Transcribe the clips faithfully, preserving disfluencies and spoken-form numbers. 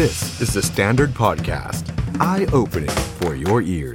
This is the Standard Podcast. Eye-opening for your ears.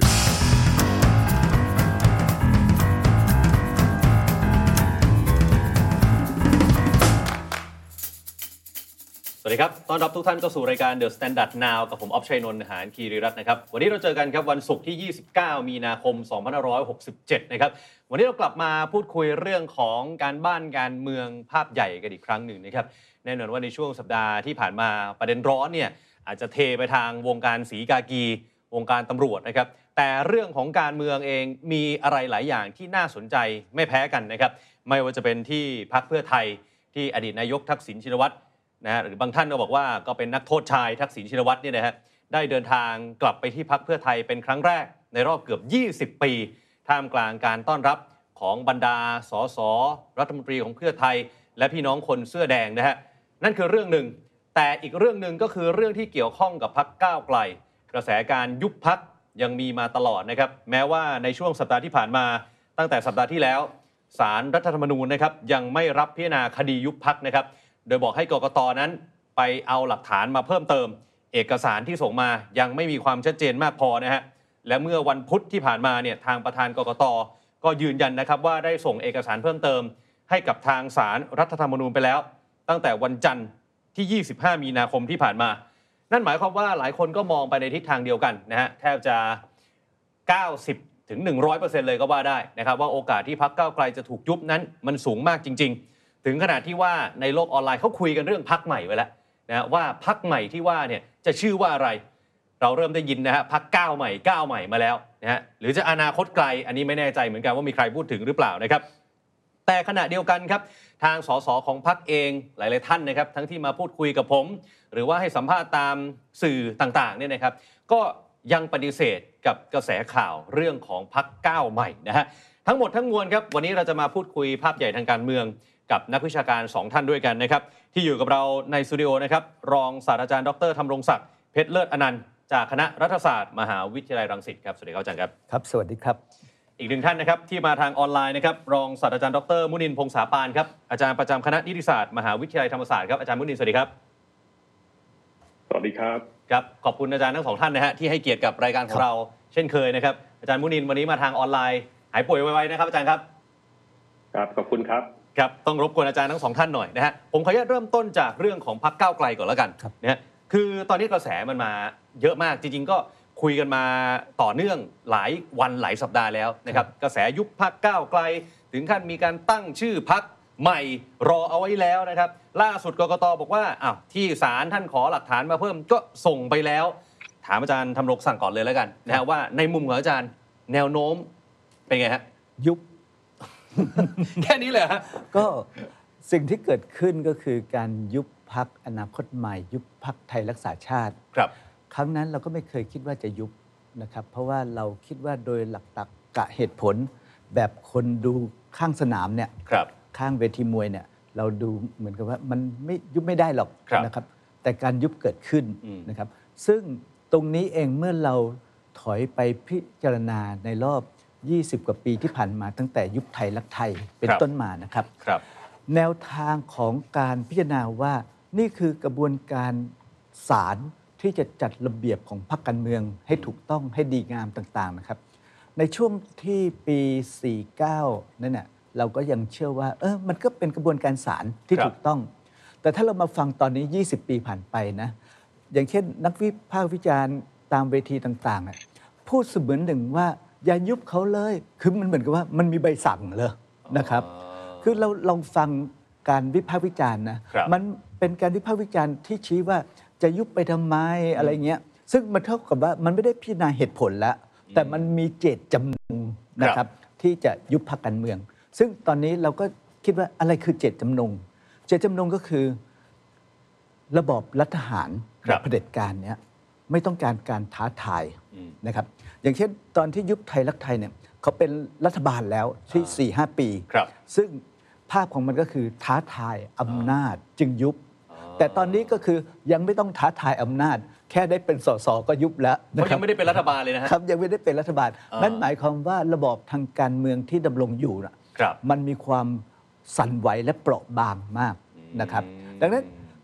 สวัสดีครับต้อนรับทุกท่านเข้าสู่รายการ The Standard Now กับผมอ๊อฟชัยนนท์ หานคีรีรัตน์นะครับวันนี้เราเจอกันครับวันศุกร์ที่ยี่สิบเก้ามีนาคมสองพันห้าร้อยหกสิบเจ็ดนะครับวันนี้เรากลับมาพูดคุยเรื่องของการบ้านการเมืองภาพใหญ่กันอีกครั้งหนึ่งนะครับแน่นอนว่าในช่วงสัปดาห์ที่ผ่านมาประเด็นร้อนเนี่ยอาจจะเทไปทางวงการศรีกากีวงการตำรวจนะครับแต่เรื่องของการเมืองเองมีอะไรหลายอย่างที่น่าสนใจไม่แพ้กันนะครับไม่ว่าจะเป็นที่พรรคเพื่อไทยที่อดีตนายกทักษิณชินวัตรนะฮะหรือบางท่านก็บอกว่าก็เป็นนักโทษชายทักษิณชินวัตรเนี่ยนะฮะได้เดินทางกลับไปที่พรรคเพื่อไทยเป็นครั้งแรกในรอบเกือบยี่สิบปีท่ามกลางการต้อนรับของบรรดาสสรัฐมนตรีของเพื่อไทยและพี่น้องคนเสื้อแดงนะฮะนั่นคือเรื่องหนึ่งแต่อีกเรื่องหนึ่งก็คือเรื่องที่เกี่ยวข้องกับพรรคก้าวไกลกระแสการยุบพรรคยังมีมาตลอดนะครับแม้ว่าในช่วงสัปดาห์ที่ผ่านมาตั้งแต่สัปดาห์ที่แล้วศาลรัฐธรรมนูญนะครับยังไม่รับพิจารณาคดียุบพรรคนะครับโดยบอกให้กกต.นั้นไปเอาหลักฐานมาเพิ่มเติมเอกสารที่ส่งมายังไม่มีความชัดเจนมากพอนะฮะและเมื่อวันพุธที่ผ่านมาเนี่ยทางประธานกกต.ก็ยืนยันนะครับว่าได้ส่งเอกสารเพิ่มเติมให้กับทางศาลรัฐธรรมนูญไปแล้วตั้งแต่วันจันทร์ที่ยี่สิบห้ามีนาคมที่ผ่านมานั่นหมายความว่าหลายคนก็มองไปในทิศทางเดียวกันนะฮะแทบจะเก้าสิบถึงหนึ่งร้อยเปอร์เซ็นต์เลยก็ว่าได้นะครับว่าโอกาสที่พรรคก้าวไกลจะถูกยุบนั้นมันสูงมากจริงๆถึงขนาดที่ว่าในโลกออนไลน์เขาคุยกันเรื่องพรรคใหม่ไว้แล้วนะว่าพรรคใหม่ที่ว่าเนี่ยจะชื่อว่าอะไรเราเริ่มได้ยินนะฮะพรรคก้าวใหม่ก้าวใหม่มาแล้วนะฮะหรือจะอนาคตไกลอันนี้ไม่แน่ใจเหมือนกันว่ามีใครพูดถึงหรือเปล่านะครับแต่ขณะเดียวกันครับทางสสของพรรคเองหลายๆท่านนะครับทั้งที่มาพูดคุยกับผมหรือว่าให้สัมภาษณ์ตามสื่อต่างๆเนี่ยนะครับก็ยังปฏิเสธกับกระแสข่าวเรื่องของพรรคก้าวใหม่นะฮะทั้งหมดทั้งมวลครับวันนี้เราจะมาพูดคุยภาพใหญ่ทางการเมืองกับนักวิชาการสองท่านด้วยกันนะครับที่อยู่กับเราในสตูดิโอนะครับรองศาสตราจารย์ดร.ธำรงศักดิ์เพชรเลิศอนันต์จากคณะรัฐศาสตร์มหาวิทยาลัยรังสิตครับสวัสดีครับอาจารย์ครับครับสวัสดีครับอีกหนึ่งท่านนะครับที่มาทางออนไลน์นะครับรองศาสตราจารย์ดร.มุนินทร์พงษาปานครับอาจารย์ประจำคณะนิติศาสตร์มหาวิทยาลัยธรรมศาสตร์ครับอาจารย์มุนินทร์สวัสดีครับสวัสดีครับครับขอบคุณอาจารย์ทั้งสองท่านนะฮะที่ให้เกียรติกับรายการของเราเช่นเคยนะครับอาจารย์มุนินทร์วันนี้มาทางออนไลน์หายป่วยไวๆนะครับอาจารย์ครับครับขอบคุณครับครับต้องรบกวนอาจารย์ทั้งสองท่านหน่อยนะฮะผมขออนุญาตเริ่มต้นจากเรื่องของพรรคก้าวไกลก่อนแล้วกันนะฮะคือตอนนี้กระแสมันมาเยอะมากจริงๆก็คุยกันมาต่อเนื่องหลายวันหลายสัปดาห์แล้วนะครับกระแสยุบพรรคก้าวไกลถึงขั้นมีการตั้งชื่อพรรคใหม่รอเอาไว้แล้วนะครับล่าสุดกกต.บอกว่าอ้าวที่ศาลท่านขอหลักฐานมาเพิ่มก็ส่งไปแล้วถามอาจารย์ธำรงศักดิ์ก่อนเลยแล้วกันนะฮะว่าในมุมของอาจารย์แนวโน้มเป็นไงฮะยุบแค่นี้เลยฮะก็สิ่งที่เกิดขึ้นก็คือการยุบพรรคอนาคตใหม่ยุบพรรคไทยรักษาชาติครับครั้งนั้นเราก็ไม่เคยคิดว่าจะยุบนะครับเพราะว่าเราคิดว่าโดยหลักตรรกะเหตุผลแบบคนดูข้างสนามเนี่ยข้างเวทีมวยเนี่ยเราดูเหมือนกับว่ามันไม่ยุบไม่ได้หรอกนะครับแต่การยุบเกิดขึ้นนะครับซึ่งตรงนี้เองเมื่อเราถอยไปพิจารณาในรอบยี่สิบกว่าปีที่ผ่านมาตั้งแต่ยุบไทยรักไทยเป็นต้นมานะครับแนวทางของการพิจารณาว่านี่คือกระบวนการศาลที่จะจัดระเบียบของพรรคการเมืองให้ถูกต้องให้ดีงามต่างๆนะครับในช่วงที่ปีสี่สิบเก้านั่นน่ะเราก็ยังเชื่อว่าเออมันก็เป็นกระบวนการศาลที่ถูกต้องแต่ถ้าเรามาฟังตอนนี้ยี่สิบปีผ่านไปนะอย่างเช่นนักวิพากษ์วิจารณ์ตามเวทีต่างๆน่ะพูดเสมือนหนึ่งว่าอย่ายุบเขาเลยคือมันเหมือนกับว่ามันมีใบสั่งเลยนะครับคือเราลองฟังการวิพากษ์วิจารณ์นะมันเป็นการวิพากษ์วิจารณ์ที่ชี้ว่าจะยุบไปทำไมอะไรเงี้ยซึ่งมันเท่ากับว่ามันไม่ได้พิจารณาเหตุผลแล้วแต่มันมีเจตจำนงนะครับที่จะยุบพรรคการเมืองซึ่งตอนนี้เราก็คิดว่าอะไรคือเจตจำนงเจตจำนงก็คือระบอบรัฐประหารแบบเผด็จการเนี้ยไม่ต้องการการท้าทายนะครับอย่างเช่นตอนที่ยุบไทยรักไทยเนี่ยเขาเป็นรัฐบาลแล้วที่ สี่ห้า ปีซึ่งภาพของมันก็คือท้าทายอำนาจจึงยุบแต่ตอนนี้ก็คือยังไม่ต้องท้าทายอำนาจแค่ได้เป็นสสก็ยุบแล้วนะครับยังไม่ได้เป็นรัฐบาลเลยนะครับยังไม่ได้เป็นรัฐบาลนั่นหมายความว่าระบอบทางการเมืองที่ดำรงอยู่นะมันมีความสั่นไหวและเปราะบางมากนะครับดังนั้น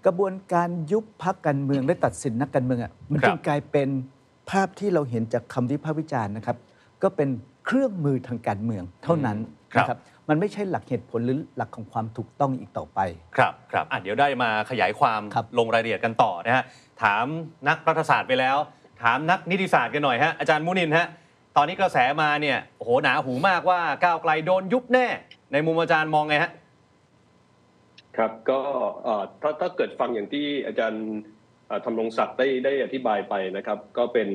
กระบวนการยุบพรรคการเมืองและตัดสินนักการเมืองอ่ะมันจึงกลายเป็นภาพที่เราเห็นจากคำวิพากษ์วิจารณ์นะครับก็เป็นเครื่องมือทางการเมืองเท่านั้นนะครับมันไม่ใช่หลักเหตุผลหรือหลักของความถูกต้องอีกต่อไปครับครับอ่ะเดี๋ยวได้มาขยายความลงรายละเอียดกันต่อนะฮะถามนักรัฐศาสตร์ไปแล้วถามนักนิติศาสตร์กันหน่อยฮะอาจารย์มุนินทร์ฮะตอนนี้กระแสมาเนี่ยโอ้โหหนาหูมากว่าก้าวไกลโดนยุบแน่ในมุมอาจารย์มองไงฮะครับก็ถ้าถ้าเกิดฟังอย่างที่อาจารย์ธำรงศักดิ์ได้ได้อธิบายไปนะครับก็เป็น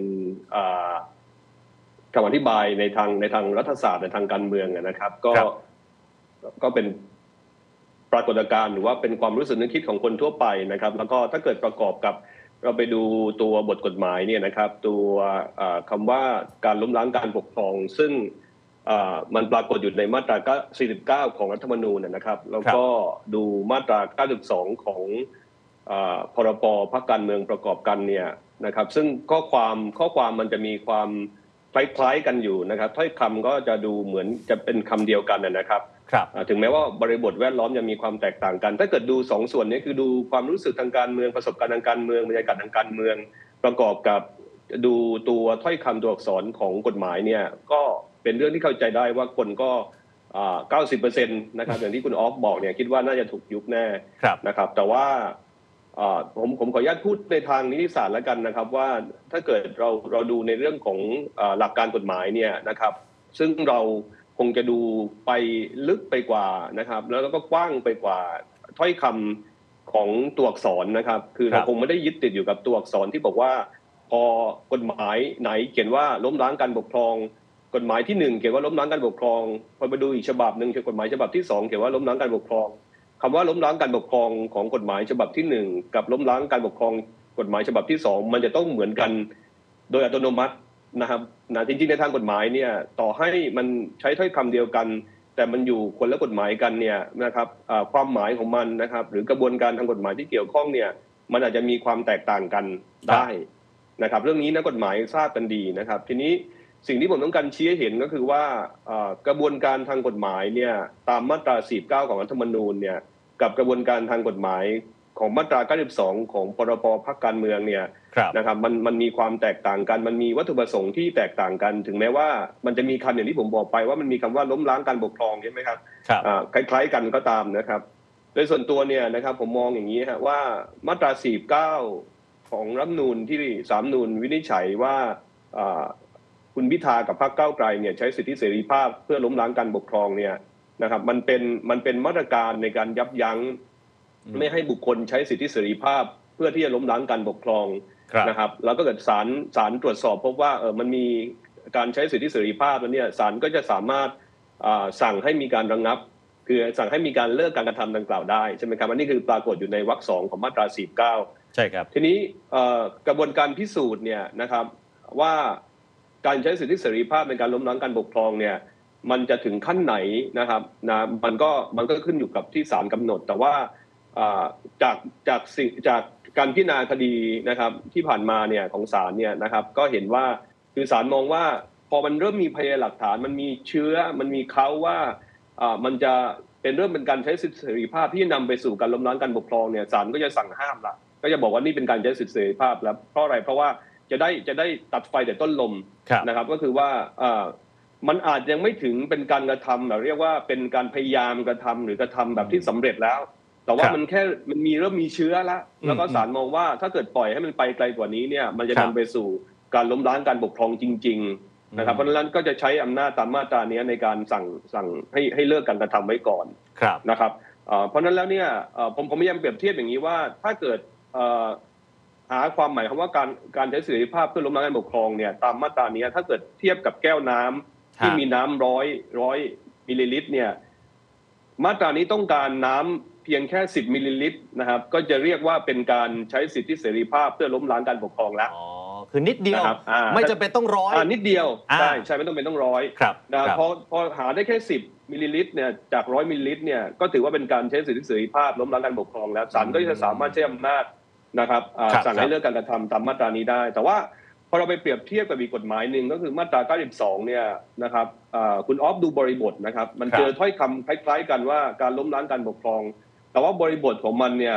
คำอธิบายในทางในทางรัฐศาสตร์ในทางการเมืองนะครับก็ก็เป็นปรากฏการณ์หรือว่าเป็นความรู้สึกนึกคิดของคนทั่วไปนะครับแล้วก็ถ้าเกิดประกอบกับเราไปดูตัวบทกฎหมายเนี่ยนะครับตัวคำว่าการล้มล้างการปกครองซึ่งมันปรากฏอยู่ในมาตราสี่สิบเก้าของรัฐธรรมนูญนะครับแล้วก็ดูมาตราเก้าสิบสองของพรบพรรคการเมืองประกอบกันเนี่ยนะครับซึ่งข้อความข้อความมันจะมีความคล้ายๆกันอยู่นะครับถ้อยคำก็จะดูเหมือนจะเป็นคำเดียวกันนะครับถึงแม้ว่าบริบทแวดล้อมจะมีความแตกต่างกันถ้าเกิดดูสองส่วนนี้คือดูความรู้สึกทางการเมืองประสบการณ์ทางการเมืองบรรยากาศทางการเมืองประกอบกับดูตัวถ้อยคำตัวอักษรของกฎหมายเนี่ยก็เป็นเรื่องที่เข้าใจได้ว่าคนก็เก้าสิบเปอร์เซ็นต์นะครับอย่างที่คุณออฟบอกเนี่ยคิดว่าน่าจะถูกยุบแน่นะครับแต่ว่าผมผมขออนุญาตพูดในทางนิติศาสตร์แล้วกันนะครับว่าถ้าเกิดเราเราดูในเรื่องของหลักการกฎหมายเนี่ยนะครับซึ่งเราคงจะดูไปลึกไปกว่านะครับแล้วก็กว้างไปกว่าถ้อยคำของตัวอักษรนะครับคือเราคงไม่ได้ยึดติดอยู่กับตัวอักษรที่บอกว่าพอกฎหมายไหนเขียนว่าล้มล้างการปกครองกฎหมายที่หนึ่งเขียนว่าล้มล้างการปกครองพอไปดูอีกฉบับนึงคือกฎหมายฉบับที่สองเขียนว่าล้มล้างการปกครองคำว่าล้มล้างการปกครองของกฎหมายฉบับที่หนึ่งกับล้มล้างการปกครองกฎหมายฉบับที่สองมันจะต้องเหมือนกันโดยอัตโนมัตินะครับนะจริงๆในทางกฎหมายเนี่ยต่อให้มันใช้ถ้อยคำเดียวกันแต่มันอยู่คนละกฎหมายกันเนี่ยนะครับความหมายของมันนะครับหรือกระบวนการทางกฎหมายที่เกี่ยวข้องเนี่ยมันอาจจะมีความแตกต่างกันได้นะครับเรื่องนี้นักกฎหมายทราบกันดีนะครับทีนี้สิ่งที่ผมต้องการชี้ให้เห็นก็คือว่ากระบวนการทางกฎหมายเนี่ยตามมาตราสี่สิบเก้าของรัฐธรรมนูญเนี่ยกับกระบวนการทางกฎหมายของมาตราเก้าสิบสองของพรบพรรคการเมืองเนี่ยนะครับมันมันมีความแตกต่างกันมันมีวัตถุประสงค์ที่แตกต่างกันถึงแม้ว่ามันจะมีคำอย่างที่ผมบอกไปว่ามันมีคำว่าล้มล้างการปกครองใช่ไหมครับคล้ายๆกันก็ตามนะครับโดยส่วนตัวเนี่ยนะครับผมมองอย่างนี้ฮะว่ามาตราสี่สิบเก้าของรัฐธรรมนูญที่ศาลรัฐธรรมนูญวินิจฉัยว่าคุณพิธากับพรรคก้าวไกลเนี่ยใช้สิทธิเสรีภาพเพื่อล้มล้างการปกครองเนี่ยนะครับมันเป็นมันเป็นมาตรการในการยับยั้งไม่ให้บุคคลใช้สิทธิเสรีภาพเพื่อที่จะล้มล้างการปกครองนะครับแล้วก็เกิดศาลศาลตรวจสอบพบว่าเออมันมีการใช้สิทธิเสรีภาพแล้วเนี่ยศาลก็จะสามารถสั่งให้มีการระงับคือสั่งให้มีการเลิกการกระทำดังกล่าวได้ใช่ไหมครับอันนี้คือปรากฏอยู่ในวรรคสองของมาตราสี่สิบเก้าใช่ครับทีนี้กระบวนการพิสูจน์เนี่ยนะครับว่าการใช้สิทธิเสรีภาพในการล้มล้างการปกครองเนี่ยมันจะถึงขั้นไหนนะครับนะมันก็มันก็ขึ้นอยู่กับที่ศาลกำหนดแต่ว่าจากจากจากการพิจารณาคดีนะครับที่ผ่านมาเนี่ยของศาลเนี่ยนะครับก็เห็นว่าคือศาลมองว่าพอมันเริ่มมีพยานหลักฐานมันมีเชื้อมันมีเขาว่ามันจะเป็นเริ่มเป็นการใช้สิทธิเสรีภาพที่นำไปสู่การล้มล้างการปกครองเนี่ยศาลก็จะสั่งห้ามละก็จะบอกว่านี่เป็นการใช้สิทธิเสรีภาพแล้วเพราะอะไรเพราะว่าจะได้จะได้ตัดไฟแต่ต้นลมนะครับก็คือว่ามันอาจยังไม่ถึงเป็นการกระทำแบบเรียกว่าเป็นการพยายามกระทำหรือกระทำแบบที่สำเร็จแล้วแต่ว่ามันแค่มันมีเริ่มมีเชื้อแล้วแล้วก็ศาลมองว่าถ้าเกิดปล่อยให้มันไปไกลกว่านี้เนี่ยมันจะนำไปสู่การล้มล้างการปกครองจริงๆนะครับเพราะฉะนั้นก็จะใช้อำนาจตามมาตรานี้ในการสั่งสั่งให้ให้เลิกการกระทำไว้ก่อนนะครับเพราะฉะนั้นแล้วเนี่ยผมผมพยายามเปรียบเทียบอย่างนี้ว่าถ้าเกิดหาความหมายคำว่าการการใช้เสรีภาพเพื่อล้มล้างการปกครองเนี่ยตามมาตรานี้ถ้าเกิดเทียบกับแก้วน้ำที่มีน้ำร้อยร้อยมิลลิลิตรเนี่ยมาตรานี้ต้องการน้ำเพียงแค่สิบมิลลิลิตรนะครับก็จะเรียกว่าเป็นการใช้สิทธิเสรีภาพเพื่อล้มล้างการปกครองแล้วอ๋อคือนิดเดียวไม่จำเป็นต้องร้อยนิดเดียวใช่ใช่ไม่ต้องเป็นต้องร้อยนะพอพอหาได้แค่สิบมิลลิลิตรเนี่ยจากร้อยมิลลิลิตรเนี่ยก็ถือว่าเป็นการใช้สิทธิเสรีภาพล้มล้างการปกครองแล้วศาลก็จะสามารถใช้อำนาจนะครับสั่งให้เลิกการกระทำตามมาตรานี้ได้แต่ว่าพอเราไปเปรียบเทียบกับอีกกฎหมายหนึ่งก็คือมาตราเก้าสิบสองเนี่ยนะครับคุณออฟดูบริบทนะครับมันเจอถ้อยคำคล้ายๆกันว่าการล้มล้างการปกครองแต่ว่าบริบทของมันเนี่ย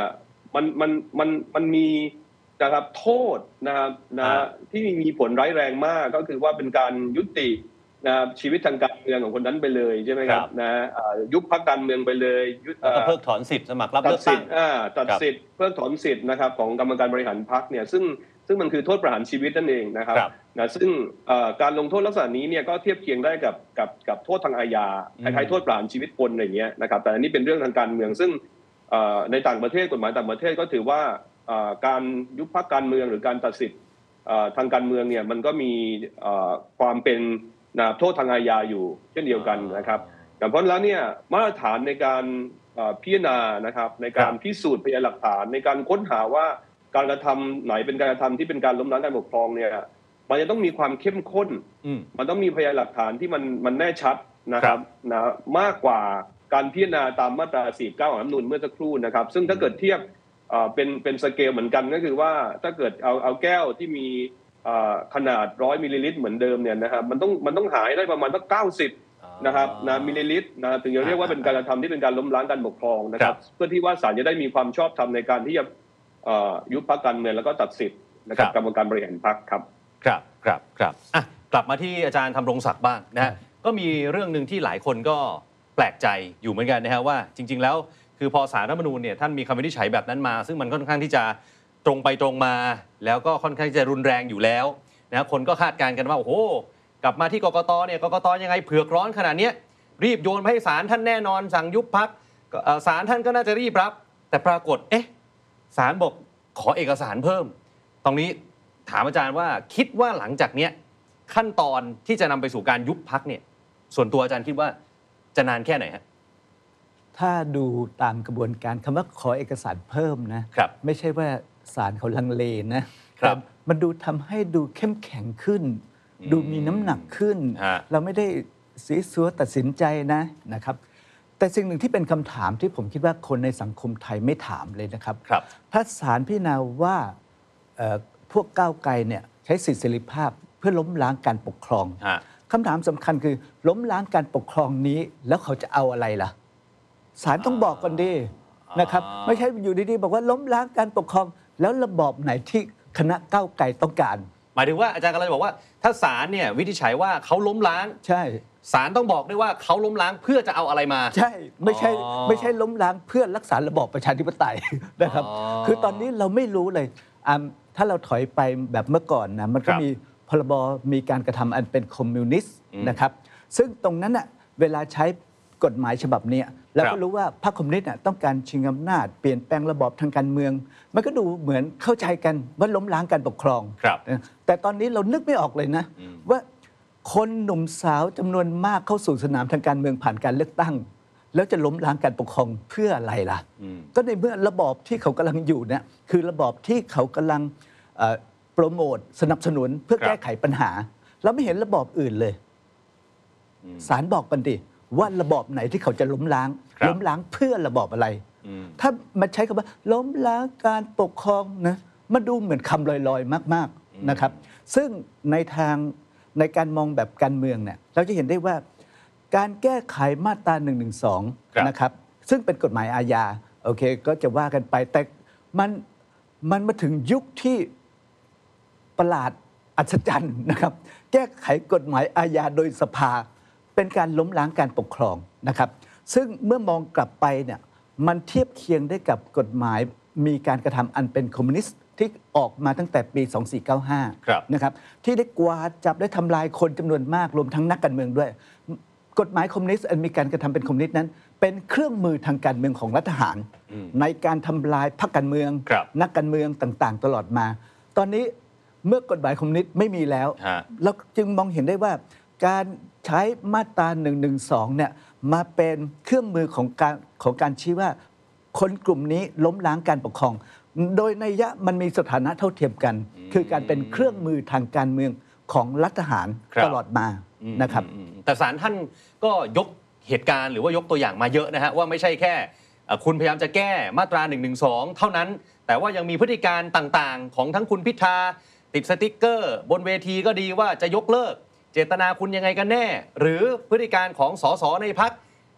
มันมันมันมันมีนะครับโทษนะครับนะที่มีผลร้ายแรงมากก็คือว่าเป็นการยุตินะชีวิตทางการเมืองของคนนั้นไปเลยใช่ไหมครับนะยุบพรรคการเมืองไปเลยแล้วก็เพิกถอนสิทธิ์สมัครรับเลือกตั้งตัดสิทธิ์เพิกถอนสิทธิ์นะครับของกรรมการบริหารพรรคเนี่ยซึ่งซึ่งมันคือโทษประหารชีวิตนั่นเองนะครับนะซึ่งการลงโทษลักษณะนี้เนี่ยก็เทียบเคียงได้กับกับกับโทษทางอาญาคล้ายๆโทษประหารชีวิตคนอะไรเงี้ยนะครับแต่อันนี้เป็นเรื่องทางการเมืองซึ่งในต่างประเทศกฎหมายต่างประเทศก็ถือว่าการยุบพรรคการเมืองหรือการตัดสิทธิ์ทางการเมืองเนี่ยมันก็มีความเป็นโทษทางอาญาอยู่เช่นเดียวกันนะครับแต่เพราะแล้วเนี่ยมาตรฐานในการพิจารณานะครับในการพิสูจน์พยานหลักฐานในการค้นหาว่าการกระทำไหนเป็นการกระทำที่เป็นการล้มล้างการปกครองเนี่ยมันจะต้องมีความเข้มข้นมันต้องมีพยานหลักฐานที่มันมันแน่ชัดนะครับนะมากกว่าการพิจารณาตามมาตราสี่สิบเก้าของรัฐธรรมนูญเมื่อสักครู่นะครับซึ่งถ้าเกิดเทียบเป็นเป็นสเกลเหมือนกันก็คือว่าถ้าเกิดเอาเอาแก้วที่มีขนาดร้อยมิลลิลิตรเหมือนเดิมเนี่ยนะครับมันต้องมันต้องหายได้ประมาณสักเก้าสิบนะครับนะมิลลิลิตรนะถึงจะเรียกว่าเป็นการกระทำที่เป็นการล้มล้างการปกครองนะครับเพื่อที่ว่าศาลจะได้มีความชอบธรรมในการที่จะยุบพรรคการเมืองแล้วก็ตัดสิทธิ์นะครับกรรมการบริหารพรรคครับครับครับครับอ่ะกลับมาที่อาจารย์ธำรงศักดิ์บ้างนะฮะก็มีเรื่องนึงที่หลายคนก็แปลกใจอยู่เหมือนกันนะฮะว่าจริงๆแล้วคือพอศาลรัฐธรรมนูญเนี่ยท่านมีคำวินิจฉัยแบบนั้นมาซึ่งมันค่อนข้างที่จะตรงไปตรงมาแล้วก็ค่อนข้างจะรุนแรงอยู่แล้วนะคนก็คาดการณ์กันว่าโอ้โหกลับมาที่กกตเนี่ยกกตยังไงเผือกร้อนขนาดนี้รีบโยนให้ศาลท่านแน่นอนสั่งยุบพรรคศาลท่านก็น่าจะรีบรับแต่ปรากฏเอ๊ะศาลบอกขอเอกสารเพิ่มตรงนี้ถามอาจารย์ว่าคิดว่าหลังจากเนี้ยขั้นตอนที่จะนำไปสู่การยุบพรรคเนี่ยส่วนตัวอาจารย์คิดว่าจะนานแค่ไหนฮะถ้าดูตามกระบวนการคำว่าขอเอกสารเพิ่มนะไม่ใช่ว่าศาลเขาลังเลนะแต่มันดูทำให้ดูเข้มแข็งขึ้นดูมีน้ำหนักขึ้นเราไม่ได้ซีซัวตัดสินใจนะนะครับแต่สิ่งหนึ่งที่เป็นคำถามที่ผมคิดว่าคนในสังคมไทยไม่ถามเลยนะครับถ้าศาลพิจารณาว่าพวกก้าวไกลเนี่ยใช้สิทธิเสรีภาพเพื่อล้มล้างการปกครองคำถามสำคัญคือล้มล้างการปกครองนี้แล้วเขาจะเอาอะไรล่ะศาลต้องบอกก่อนดีนะครับไม่ใช่อยู่ดีๆบอกว่าล้มล้างการปกครองแล้วระบอบไหนที่คณะก้าวไกลต้องการหมายถึงว่าอาจารย์กำลังจะบอกว่าถ้าศาลเนี่ยวินิจฉัยว่าเขาล้มล้างใช่ศาลต้องบอกด้วยว่าเขาล้มล้างเพื่อจะเอาอะไรมาใช่ไม่ใช่ไม่ใช่ล้มล้างเพื่อรักษาระบอบประชาธิปไตยนะครับคือตอนนี้เราไม่รู้เลยถ้าเราถอยไปแบบเมื่อก่อนนะมันก็มีพรบมีการกระทำอันเป็นคอมมิวนิสต์นะครับซึ่งตรงนั้นน่ะเวลาใช้กฎหมายฉบับนี้เราก็รู้ว่าพรรคคอมมิวนิสต์ต้องการชิงอำนาจเปลี่ยนแปลงระบอบทางการเมืองมันก็ดูเหมือนเข้าใจกันว่าล้มล้างการปกครองแต่ตอนนี้เรานึกไม่ออกเลยนะว่าคนหนุ่มสาวจำนวนมากเข้าสู่สนามทางการเมืองผ่านการเลือกตั้งแล้วจะล้มล้างการปกครองเพื่ออะไรล่ะก็ในเมื่อระบอบที่เขากำลังอยู่เนี่ยคือระบอบที่เขากำลังโปรโมทสนับสนุนเพื่อแก้ไขปัญหาเราไม่เห็นระบอบอื่นเลยศาลบอกกันดิว่าระบอบไหนที่เขาจะล้มล้างล้มล้างเพื่อระบอบอะไรถ้ามันใช้คำว่าล้มล้างการปกครองนะมันดูเหมือนคำลอยๆมากๆนะครับซึ่งในทางในการมองแบบการเมืองเนี่ยเราจะเห็นได้ว่าการแก้ไขมาตราหนึ่งหนึ่งสองนะครับซึ่งเป็นกฎหมายอาญาโอเคก็จะว่ากันไปแต่มันมันมาถึงยุคที่ประหลาดอัศจรรย์นะครับแก้ไขกฎหมายอาญาโดยสภาเป็นการล้มล้างการปกครองนะครับซึ่งเมื่อมองกลับไปเนี่ยมันเทียบเคียงได้กับกฎหมายมีการกระทำอันเป็นคอมมิวนิสต์ที่ออกมาตั้งแต่ปีสองพันสี่ร้อยเก้าสิบห้านะครับที่ได้กวาดจับได้ทำลายคนจำนวนมากรวมทั้งนักการเมืองด้วยกฎหมายคอมมิวนิสต์อันมีการกระทำเป็นคอมมิวนิสต์นั้นเป็นเครื่องมือทางการเมืองของรัฐทหารในการทำลายพรรคการเมืองนักการเมืองต่างๆตลอดมาตอนนี้เมื่อกฎหมายคอมมิวนิสต์ไม่มีแล้วเราจึงมองเห็นได้ว่าการใช้มาตราหนึ่งหนึ่งสองเนี่ยมาเป็นเครื่องมือของการของการชี้ว่าคนกลุ่มนี้ล้มล้างการปกครองโดยนัยยะมันมีสถานะเท่าเทียมกันคือการเป็นเครื่องมือทางการเมืองของรัฐทหารตลอดมานะครับแต่ศาลท่านก็ยกเหตุการณ์หรือว่ายกตัวอย่างมาเยอะนะฮะว่าไม่ใช่แค่คุณพยายามจะแก้มาตราหนึ่งหนึ่งสองเท่านั้นแต่ว่ายังมีพฤติการต่างๆของทั้งคุณพิธาติดสติ๊กเกอร์บนเวทีก็ดีว่าจะยกเลิกเจตนาคุณยังไงกันแน่หรือพฤติการของสสในพรรค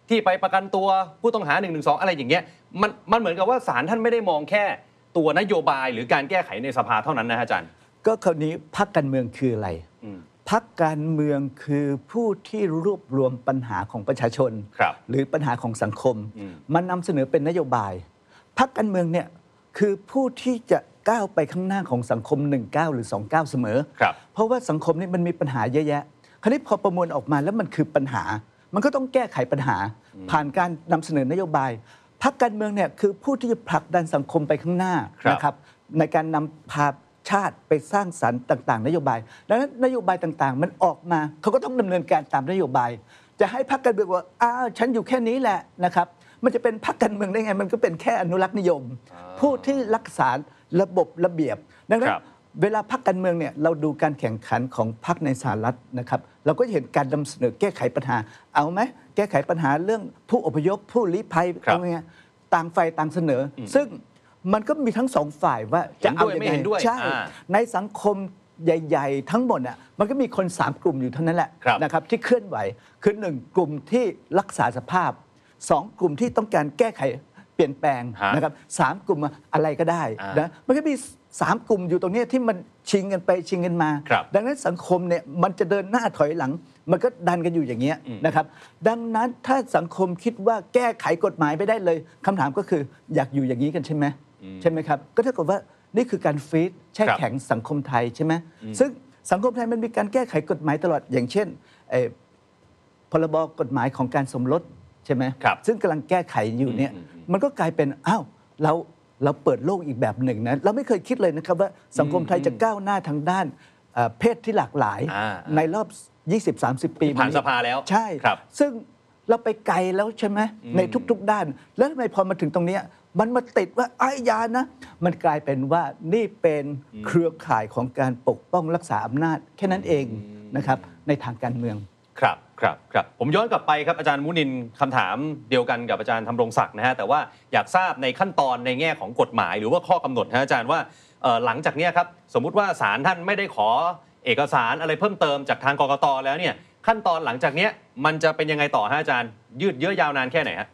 ที่ไปประกันตัวผู้ต้องหาหนึ่งหนึ่งสองอะไรอย่างเงี้ยมันมันเหมือนกับว่าศาลท่านไม่ได้มองแค่ตัวนโยบายหรือการแก้ไขในสภาเท่านั้นนะอาจารย์ก็คราวนี้พรรคการเมืองคืออะไรพรรคการเมืองคือผู้ที่รวบรวมปัญหาของประชาชนหรือปัญหาของสังคมมันนำเสนอเป็นนโยบายพรรคการเมืองเนี่ยคือผู้ที่จะก้าวไปข้างหน้าของสังคมหนึ่งก้าวหรือสองก้าวเสมอเพราะว่าสังคมนี่มันมีปัญหาเยอะแยะคราวนี้พอประมวลออกมาแล้วมันคือปัญหามันก็ต้องแก้ไขปัญหาผ่านการนำเสนอนโยบายพรรคการเมืองเนี่ยคือผู้ที่จะผลักดันสังคมไปข้างหน้านะครับในการนำพาชาติไปสร้างสรรค์ต่างๆนโยบายดังนั้นนโยบายต่างๆมันออกมาเขาก็ต้องดำเนินการตามนโยบายจะให้พรรคการเมืองว่าอ้าวฉันอยู่แค่นี้แหละนะครับมันจะเป็นพรรคการเมืองได้ไงมันก็เป็นแค่อนุรักษ์นิยมผู้ที่รักษาระบบระเบียบดังนั้นเวลาพรรคการเมืองเนี่ยเราดูการแข่งขันของพรรคในสหรัฐนะครับเราก็เห็นการนำเสนอแก้ไขปัญหาเอาไหมแก้ไขปัญหาเรื่องผู้อพยพผู้ลี้ภัยอะไรเงี้ยต่างฝ่ายต่างเสนอซึ่งมันก็มีทั้งสองฝ่ายว่าจะเอาอย่างไรใช่ในสังคมใหญ่ๆทั้งหมดอ่ะมันก็มีคนสามกลุ่มอยู่เท่านั้นแหละนะครับที่เคลื่อนไหวคือหนึ่งกลุ่มที่รักษาสภาพสองกลุ่มที่ต้องการแก้ไขเปลี่ยนแปลงนะครับสามกลุ่มอะไรก็ได้นะมันก็มีสามกลุ่มอยู่ตรงนี้ที่มันชิงกันไปชิงกันมาดังนั้นสังคมเนี่ยมันจะเดินหน้าถอยหลังมันก็ดันกันอยู่อย่างเงี้ยนะครับดังนั้นถ้าสังคมคิดว่าแก้ไขกฎหมายไปได้เลยคำถามก็คืออยากอยู่อย่างนี้กันใช่ไหมใช่ไหมครับก็เท่ากับว่านี่คือการฟรีซแช่แข็งสังคมไทยใช่ไหมซึ่งสังคมไทยมันมีการแก้ไขกฎหมายตลอดอย่างเช่นพรบกฎหมายของการสมรสใช่ไหมซึ่งกำลังแก้ไขอยู่เนี่ยมันก็กลายเป็นอ้าวเราเราเปิดโลกอีกแบบหนึ่งนะเราไม่เคยคิดเลยนะครับว่าสังคมไทยจะก้าวหน้าทางด้านเพศที่หลากหลายในรอบ ยี่สิบถึงสามสิบ ปีผ่านสภาแล้วใช่ซึ่งเราไปไกลแล้วใช่ไหมในทุกๆด้านแล้วทำไมพอมาถึงตรงนี้มันมาติดว่าไอ้ยานะมันกลายเป็นว่านี่เป็นเครือข่ายของการปกป้องรักษาอำนาจแค่นั้นเองนะครับในทางการเมืองครับครับครับผมย้อนกลับไปครับอาจารย์มุนินคำถามเดียวกันกับอาจารย์ธำรงศักดิ์นะฮะแต่ว่าอยากทราบในขั้นตอนในแง่ของกฎหมายหรือว่าข้อกำหนดนะอาจารย์ว่าหลังจากนี้ครับสมมุติว่าศาลท่านไม่ได้ขอเอกสารอะไรเพิ่มเติมจากทางกกต.แล้วเนี่ยขั้นตอนหลังจากนี้มันจะเป็นยังไงต่อฮะอาจารย์ยืดเยื้อยาวนานแค่ไหนฮะ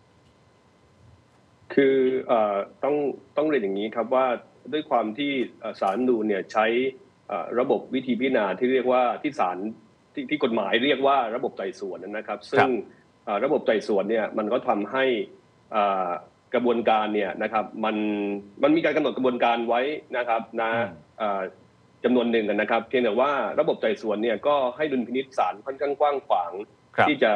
คือเอ่อต้องต้องเรียนอย่างนี้ครับว่าด้วยความที่ศาลนูเนี่ยใช้ระบบวิธีพิจารณาที่เรียกว่าที่ศาลที่ที่กฎหมายเรียกว่าระบบไต่สวนนะครับซึ่งระบบไต่สวนเนี่ยมันก็ทำให้กระบวนการเนี่ยนะครับมันมันมีการกำหนดกระบวนการไว้นะครับนะจำนวนหนึ่งนะครับเพียงแต่ว่าระบบไต่สวนเนี่ยก็ให้ดุลพินิจศาลค่อนข้างกว้างขวางที่จะ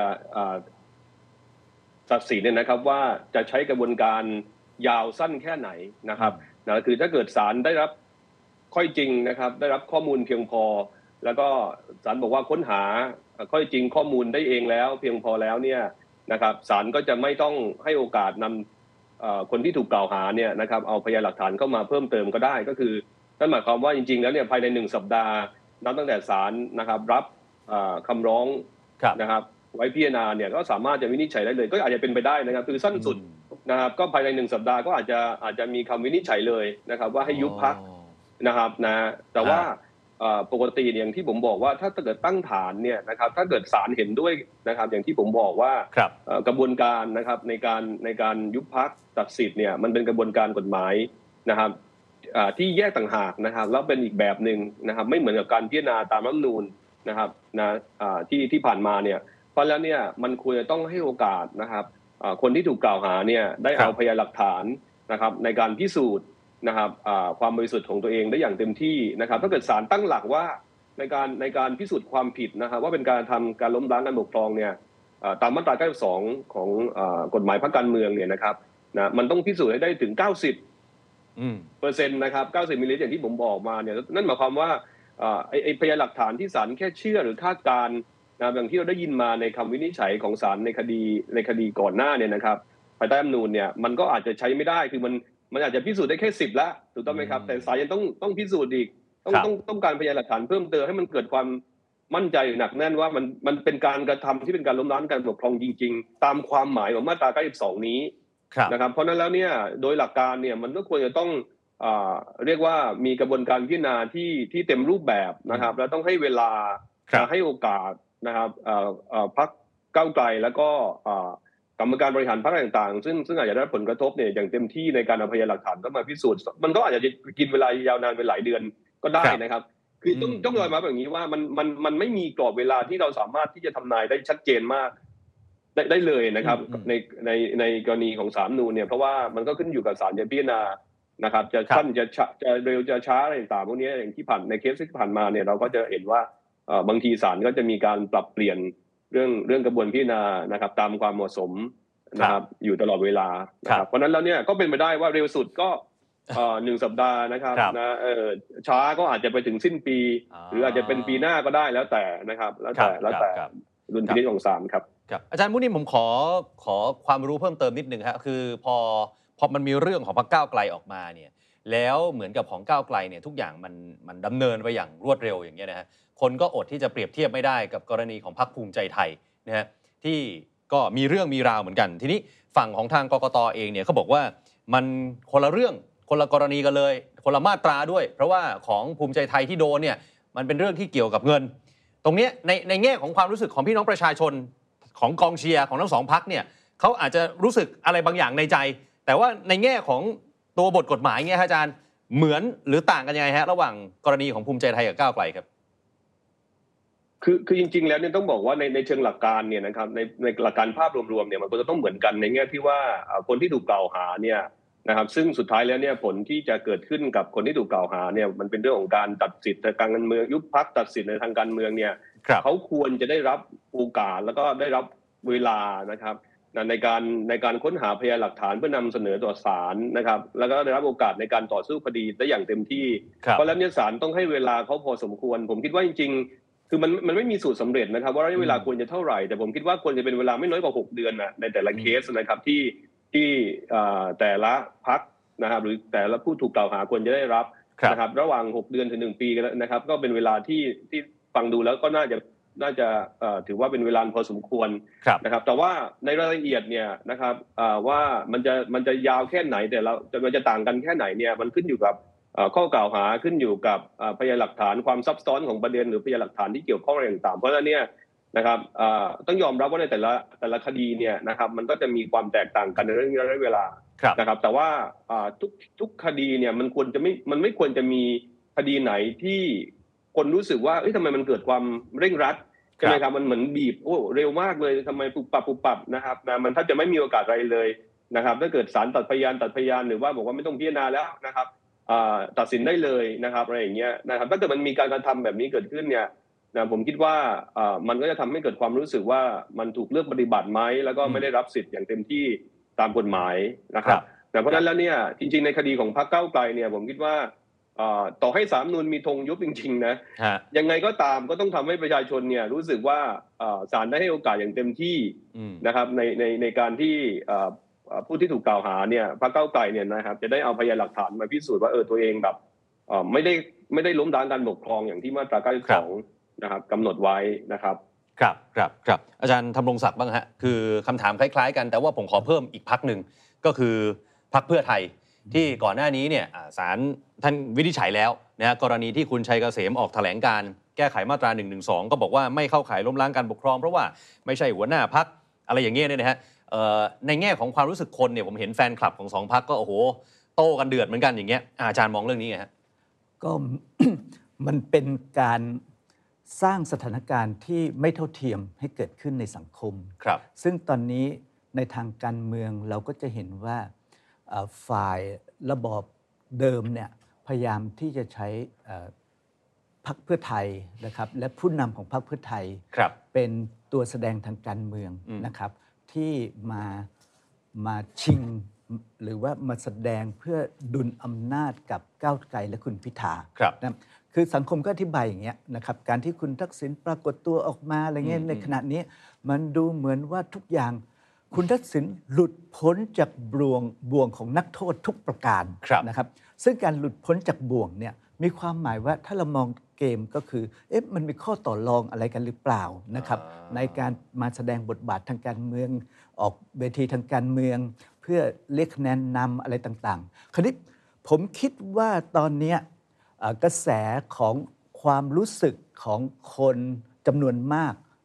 ตัดสินเนี่ยนะครับว่าจะใช้กระบวนการยาวสั้นแค่ไหนนะครับนะคือถ้าเกิดศาลได้รับข้อจริงนะครับได้รับข้อมูลเพียงพอแล้วก็ศาลบอกว่าค้นหาข้อจริงข้อมูลได้เองแล้วเพียงพอแล้วเนี่ยนะครับศาลก็จะไม่ต้องให้โอกาสนำคนที่ถูกกล่าวหาเนี่ยนะครับเอาพยานหลักฐานเข้ามาเพิ่มเติมก็ได้ก็คือนั่นหมายความว่าจริงๆแล้วเนี่ยภายในหนึ่งสัปดาห์นับตั้งแต่ศาลนะครับรับคำร้องนะครับไว้พิจารณาเนี่ยก็สามารถจะวินิจฉัยได้เลยก็อาจจะเป็นไปได้นะครับคือสั้นสุดนะครับก็ภายในหนึ่งสัปดาห์ก็อาจจะอาจจะมีคำวินิจฉัยเลยนะครับว่าให้ยุบพรรคนะครับนะแต่ว่าปกติอย่างที่ผมบอกว่าถ้าเกิดตั้งฐานเนี่ยนะครับถ้าเกิดศาลเห็นด้วยนะครับอย่างที่ผมบอกว่ากระบวนการนะครับในการในการยุบพรรคตัดสิทธิ์เนี่ยมันเป็นกระบวนการกฎหมายนะครับที่แยกต่างหากนะครับแล้วเป็นอีกแบบนึงนะครับไม่เหมือนกับการพิจารณาตามรัฐธรรมนูญนะครับนะที่ที่ผ่านมาเนี่ยเพราะแล้วเนี่ยมันควรจะต้องให้โอกาสนะครับคนที่ถูกกล่าวหาเนี่ยได้เอาพยานหลักฐานนะครับในการพิสูจน์นะครับความบริสุทธิ์ของตัวเองได้อย่างเต็มที่นะครับถ้าเกิดศาลตั้งหลักว่าในการในการพิสูจน์ความผิดนะครับว่าเป็นการทำการล้มล้างการปกครองเนี่ยตามมาตราเก้าสิบสองของกฎหมายพรรคการเมืองเนี่ยนะครับนะมันต้องพิสูจน์ให้ได้ถึงเก้าสิบเปอร์เซ็นต์นะครับเก้าสิบมิลลิลิตรอย่างที่ผมบอกมาเนี่ยนั่นหมายความว่าไอ้ไอ้พยานหลักฐานที่ศาลแค่เชื่อหรือคาดการณ์นะอย่างที่เราได้ยินมาในคำวินิจฉัยของศาลในคดีในคดีก่อนหน้าเนี่ยนะครับภายใต้รัฐธรรมนูญเนี่ยมันก็อาจจะใช้ไม่ได้คือมันมันอาจจะพิสูจน์ได้แค่สิบละถูกต้องไหมครับแต่ศาลยังต้องต้องพิสูจน์อีกต้องต้องต้องการพยานหลักฐานเพิ่มเติมให้มันเกิดความมั่นใจหนักแน่นว่ามันมันเป็นการกระทำที่เป็นการล้มล้างการปกครองจริงๆตามความหมายของมาตราเก้าสิบสองนี้นะครับเพราะนั้นแล้วเนี่ยโดยหลักการเนี่ยมันก็ควรจะต้องเรียกว่ามีกระบวนการพิจารณาที่ที่เต็มรูปแบบนะครับแล้วต้องให้เวลาให้โอกาสนะครับพรรคก้าวไกลแล้วก็กรรมการบริหารพรรคต่างๆซึ่งซึ่งอาจจะได้ผลกระทบเนี่ยอย่างเต็มที่ในการเอาพยานหลักฐานเข้ามาพิสูจน์มันก็อาจจะกินเวลายาวนานเป็นหลายเดือนก็ได้นะครับคือต้องต้องยอมรับแบบนี้ว่ามันมันมันไม่มีกรอบเวลาที่เราสามารถที่จะทำนายได้ชัดเจนมากได้ได้เลยนะครับในในในกรณีของศาลรัฐธรรมนูญเนี่ยเพราะว่ามันก็ขึ้นอยู่กับศาลจะพิจารณานะครับจะสั้นจะจะเร็วจะช้าอะไรต่างๆพวกนี้อย่างที่ผ่านในเคสที่ผ่านมาเนี่ยเราก็จะเห็นว่าบางทีศาลก็จะมีการปรับเปลี่ยนเรื่องเรื่องกระบวนพิจารณานะครับตามความเหมาะสมนะครับอยู่ตลอดเวลานะครับเพราะนั้นแล้วเนี่ยก็เป็นไปได้ว่าเร็วสุดก็หนึ่งสัปดาห์นะครับนะเออช้าก็อาจจะไปถึงสิ้นปีหรืออาจจะเป็นปีหน้าก็ได้แล้วแต่นะครับแล้วแต่แล้วแต่ดุลพินิจของศาลครับอาจารย์มุนีผมขอขอความรู้เพิ่มเติมนิดนึงครับคือพอพอมันมีเรื่องของพรรคก้าวไกลออกมาเนี่ยแล้วเหมือนกับของก้าวไกลเนี่ยทุกอย่างมันมันดำเนินไปอย่างรวดเร็วอย่างเงี้ยนะฮะคนก็อดที่จะเปรียบเทียบไม่ได้กับกรณีของพรรคภูมิใจไทยนะฮะที่ก็มีเรื่องมีราวเหมือนกันทีนี้ฝั่งของทางกกต.เองเนี่ยเขาบอกว่ามันคนละเรื่องคนละกรณีกันเลยคนละมาตราด้วยเพราะว่าของภูมิใจไทยที่โดนเนี่ยมันเป็นเรื่องที่เกี่ยวกับเงินตรงนี้ในในแง่ของความรู้สึกของพี่น้องประชาชนของกองเชียร์ของทั้งสองพรรคเนี่ยเขาอาจจะรู้สึกอะไรบางอย่างในใจแต่ว่าในแง่ของตัวบทกฎหมายเงี้ยอาจารย์เหมือนหรือต่างกันยังไงฮะระหว่างกรณีของภูมิใจไทยกับก้าวไกลครับคือคือจริงๆแล้วเนี่ยต้องบอกว่าในในเชิงหลักการเนี่ยนะครับในในหลักการภาพรวมๆเนี่ยมันก็จะต้องเหมือนกันในแง่ที่ว่าคนที่ถูกกล่าวหาเนี่ยนะครับซึ่งสุดท้ายแล้วเนี่ยผลที่จะเกิดขึ้นกับคนที่ถูกกล่าวหาเนี่ยมันเป็นเรื่องของการตัดสิทธิ์ทางการเมืองยุบพรรคตัดสิทธิ์ในทางการเมืองเนี่ยเขาควรจะได้รับโอกาสแล้วก็ได้รับเวลานะครับในการในการค้นหาพยานหลักฐานเพื่อนำเสนอต่อศาลนะครับแล้วก็ได้รับโอกาสในการต่อสู้คดีได้อย่างเต็มที่เพราะแล้วเนี่ยศาลต้องให้เวลาเขาพอสมควรผมคิดว่าจริงๆคือมันมันไม่มีสูตรสำเร็จนะครับว่าระยะเวลาควรจะเท่าไหร่แต่ผมคิดว่าควรจะเป็นเวลาไม่น้อยกว่าหกเดือนนะในแต่ละเคสนะครับที่ที่แต่ละพรรคนะครับหรือแต่ละผู้ถูกกล่าวหาควรจะได้รับนะครับระหว่างหกเดือนถึงหนึ่งปีนะครับก็เป็นเวลาที่ที่ฟังดูแล้วก็น่าจะน่าจะถือว่าเป็นเวลาพอสมควรนะครับแต่ว่าในรายละเอียดเนี่ยนะครับว่ามันจะมันจะยาวแค่ไหนแต่เรามันจะต่างกันแค่ไหนเนี่ยมันขึ้นอยู่กับข้อกล่าวหาขึ้นอยู่กับพยานหลักฐานความซับซ้อนของประเด็นหรือพยานหลักฐานที่เกี่ยวข้องอะไรต่างๆเพราะฉะนั้นเนี่ยนะครับต้องยอมรับว่าในแต่ละแต่ละคดีเนี่ยนะครับมันก็จะมีความแตกต่างกันในเรื่องระยะเวลานะครับแต่ว่าทุกทุกคดีเนี่ยมันควรจะไม่มันไม่ควรจะมีคดีไหนที่คนรู้สึกว่าเอ้ยทำไมมันเกิดความเร่งรัดใช่ไหมครับมันเหมือนบีบโอ้เร็วมากเลยทำไมปุบปับปุบปับนะครับนะมันถ้าจะไม่มีโอกาสอะไรเลยนะครับถ้าเกิดศาลตัดพยานตัดพยานหรือว่าบอกว่าไม่ต้องพิจารณาแล้วนะครับตัดสินได้เลยนะครับอะไรอย่างเงี้ยนะครับถ้าเกิดมันมีการกระทำแบบนี้เกิดขึ้นเนี่ยนะผมคิดว่ามันก็จะทำให้เกิดความรู้สึกว่ามันถูกเลือกปฏิบัติไหมแล้วก็ไม่ได้รับสิทธิ์อย่างเต็มที่ตามกฎหมายนะครับแต่เพราะฉะนั้นแล้วเนี่ยจริงๆในคดีของพรรคก้าวไกลเนี่ยผมคิดว่าต่อให้ศาลรัฐธรรมนูญมีธงยุบจริงๆนะยังไงก็ตามก็ต้องทำให้ประชาชนเนี่ยรู้สึกว่าศาลได้ให้โอกาสอย่างเต็มที่นะครับในในในการที่ผู้ที่ถูกกล่าวหาเนี่ยพรรคก้าวไกลเนี่ยนะครับจะได้เอาพยานหลักฐานมาพิสูจน์ว่าเออตัวเองแบบไม่ได้ไม่ได้ล้มล้างการปกครองอย่างที่มาตราเก้าสิบสองนะครับกำหนดไว้นะครับครับครับครับอาจารย์ธำรงศักดิ์บ้างฮะคือคำถามคล้ายๆกันแต่ว่าผมขอเพิ่มอีกพรรคหนึ่งก็คือพรรคเพื่อไทยที่ก่อนหน้านี้เนี่ยศาลท่านวินิจฉัยแล้วนะฮะกรณีที่คุณชัยเกษมออกแถลงการแก้ไขมาตราหนึ่งหนึ่งสองก็บอกว่าไม่เข้าข่ายล้มล้างการปกครองเพราะว่าไม่ใช่หัวหน้าพรรคอะไรอย่างเงี้ยเนี่ยนะฮะในแง่ของความรู้สึกคนเนี่ยผมเห็นแฟนคลับของสองพรรคก็โอ้โหโต้กันเดือดเหมือนกันอย่างเงี้ยอาจารย์มองเรื่องนี้ไงฮะก็ มันเป็นการสร้างสถานการณ์ที่ไม่เท่าเทียมให้เกิดขึ้นในสังคมครับซึ่งตอนนี้ในทางการเมืองเราก็จะเห็นว่าฝ่ายระบอบเดิมเนี่ยพยายามที่จะใช้พรรคเพื่อไทยนะครับและผู้นำของพรรคเพื่อไทยเป็นตัวแสดงทางการเมืองนะครับที่มามาชิงหรือว่ามาแสดงเพื่อดุลอำนาจกับก้าวไกลและคุณพิธานะคือสังคมก็อธิบายอย่างเงี้ยนะครับการที่คุณทักษิณปรากฏตัวออกมาอะไรเงี้ยในขณะนี้มันดูเหมือนว่าทุกอย่างคุณทักษิณหลุดพ้นจากบ่วงบ่วงของนักโทษทุกประการนะครับซึ่งการหลุดพ้นจากบ่วงเนี่ยมีความหมายว่าถ้าเรามองเกมก็คือเอ๊ะมันมีข้อต่อรองอะไรกันหรือเปล่านะครับในการมาแสดงบทบาททางการเมืองออกเวทีทางการเมืองเพื่อเรียกคะแนนนำอะไรต่างๆคราวนี้ผมคิดว่าตอนนี้กระแสของความรู้สึกของคนจำนวนมาก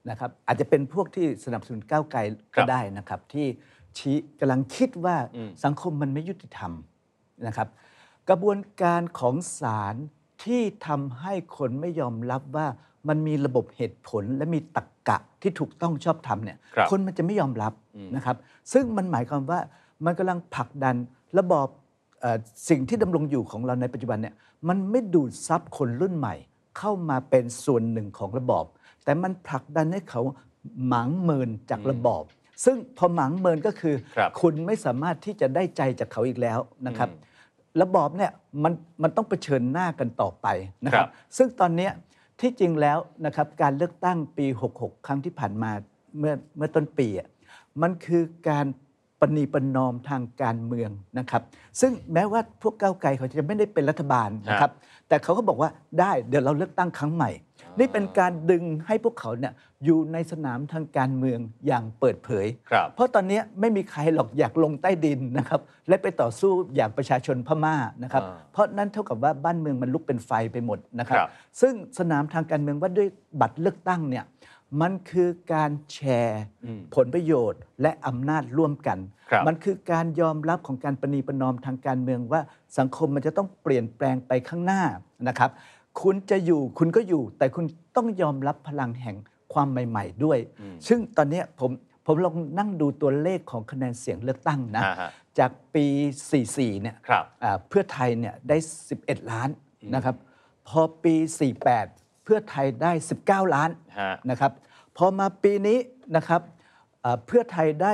นะครับอาจจะเป็นพวกที่สนับสนุนก้าวไกลก็ได้นะครับที่ชี้กำลังคิดว่าสังคมมันไม่ยุติธรรมนะครับกระบวนการของศาลที่ทำให้คนไม่ยอมรับว่ามันมีระบบเหตุผลและมีตรรกะที่ถูกต้องชอบธรรมเนี่ยครับคนมันจะไม่ยอมรับนะครับซึ่งมันหมายความว่ามันกำลังผลักดันระบอบเอ่อสิ่งที่ดำรงอยู่ของเราในปัจจุบันเนี่ยมันไม่ดูดซับคนรุ่นใหม่เข้ามาเป็นส่วนหนึ่งของระบอบแต่มันผลักดันให้เขาหมางเมินจากระบอบซึ่งพอหมางเมินก็คือครับคุณไม่สามารถที่จะได้ใจจากเขาอีกแล้วนะครับระบอบเนี่ยมันมันต้องเผชิญหน้ากันต่อไปนะคครัรับบ ซึ่งตอนเนี้ยที่จริงแล้วนะครับการเลือกตั้งปีหกสิบหกครั้งที่ผ่านมาเมื่อเมื่อต้นปีอ่ะมันคือการประนีประนอมทางการเมืองนะครับซึ่งแม้ว่าพวกก้าวไกลเขาจะไม่ได้เป็นรัฐบาลนะครับแต่เขาก็บอกว่าได้เดี๋ยวเราเลือกตั้งครั้งใหม่นี่เป็นการดึงให้พวกเขาเนี่ยอยู่ในสนามทางการเมืองอย่างเปิดเผยครับเพราะตอนนี้ไม่มีใครหรอกอยากลงใต้ดินนะครับและไปต่อสู้อย่างประชาชนพม่านะครับอ่าเพราะนั้นเท่ากับว่าบ้านเมืองมันลุกเป็นไฟไปหมดนะครับครับซึ่งสนามทางการเมืองว่าด้วยบัตรเลือกตั้งเนี่ยมันคือการแชร์ผลประโยชน์และอำนาจร่วมกันครับมันคือการยอมรับของการประนีประนอมทางการเมืองว่าสังคมมันจะต้องเปลี่ยนแปลงไปข้างหน้านะครับคุณจะอยู่คุณก็อยู่แต่คุณต้องยอมรับพลังแห่งความใหม่ๆด้วย ซึ่งตอนนี้ผมผมลองนั่งดูตัวเลขของคะแนนเสียงเลือกตั้งนะอ่าฮะจากปีสี่สิบสี่เนี่ยครับอ่าเพื่อไทยเนี่ยได้สิบเอ็ดล้านนะครับพอปีสี่สิบแปดเพื่อไทยได้สิบเก้าล้านฮะนะครับพอมาปีนี้นะครับอ่าเพื่อไทยได้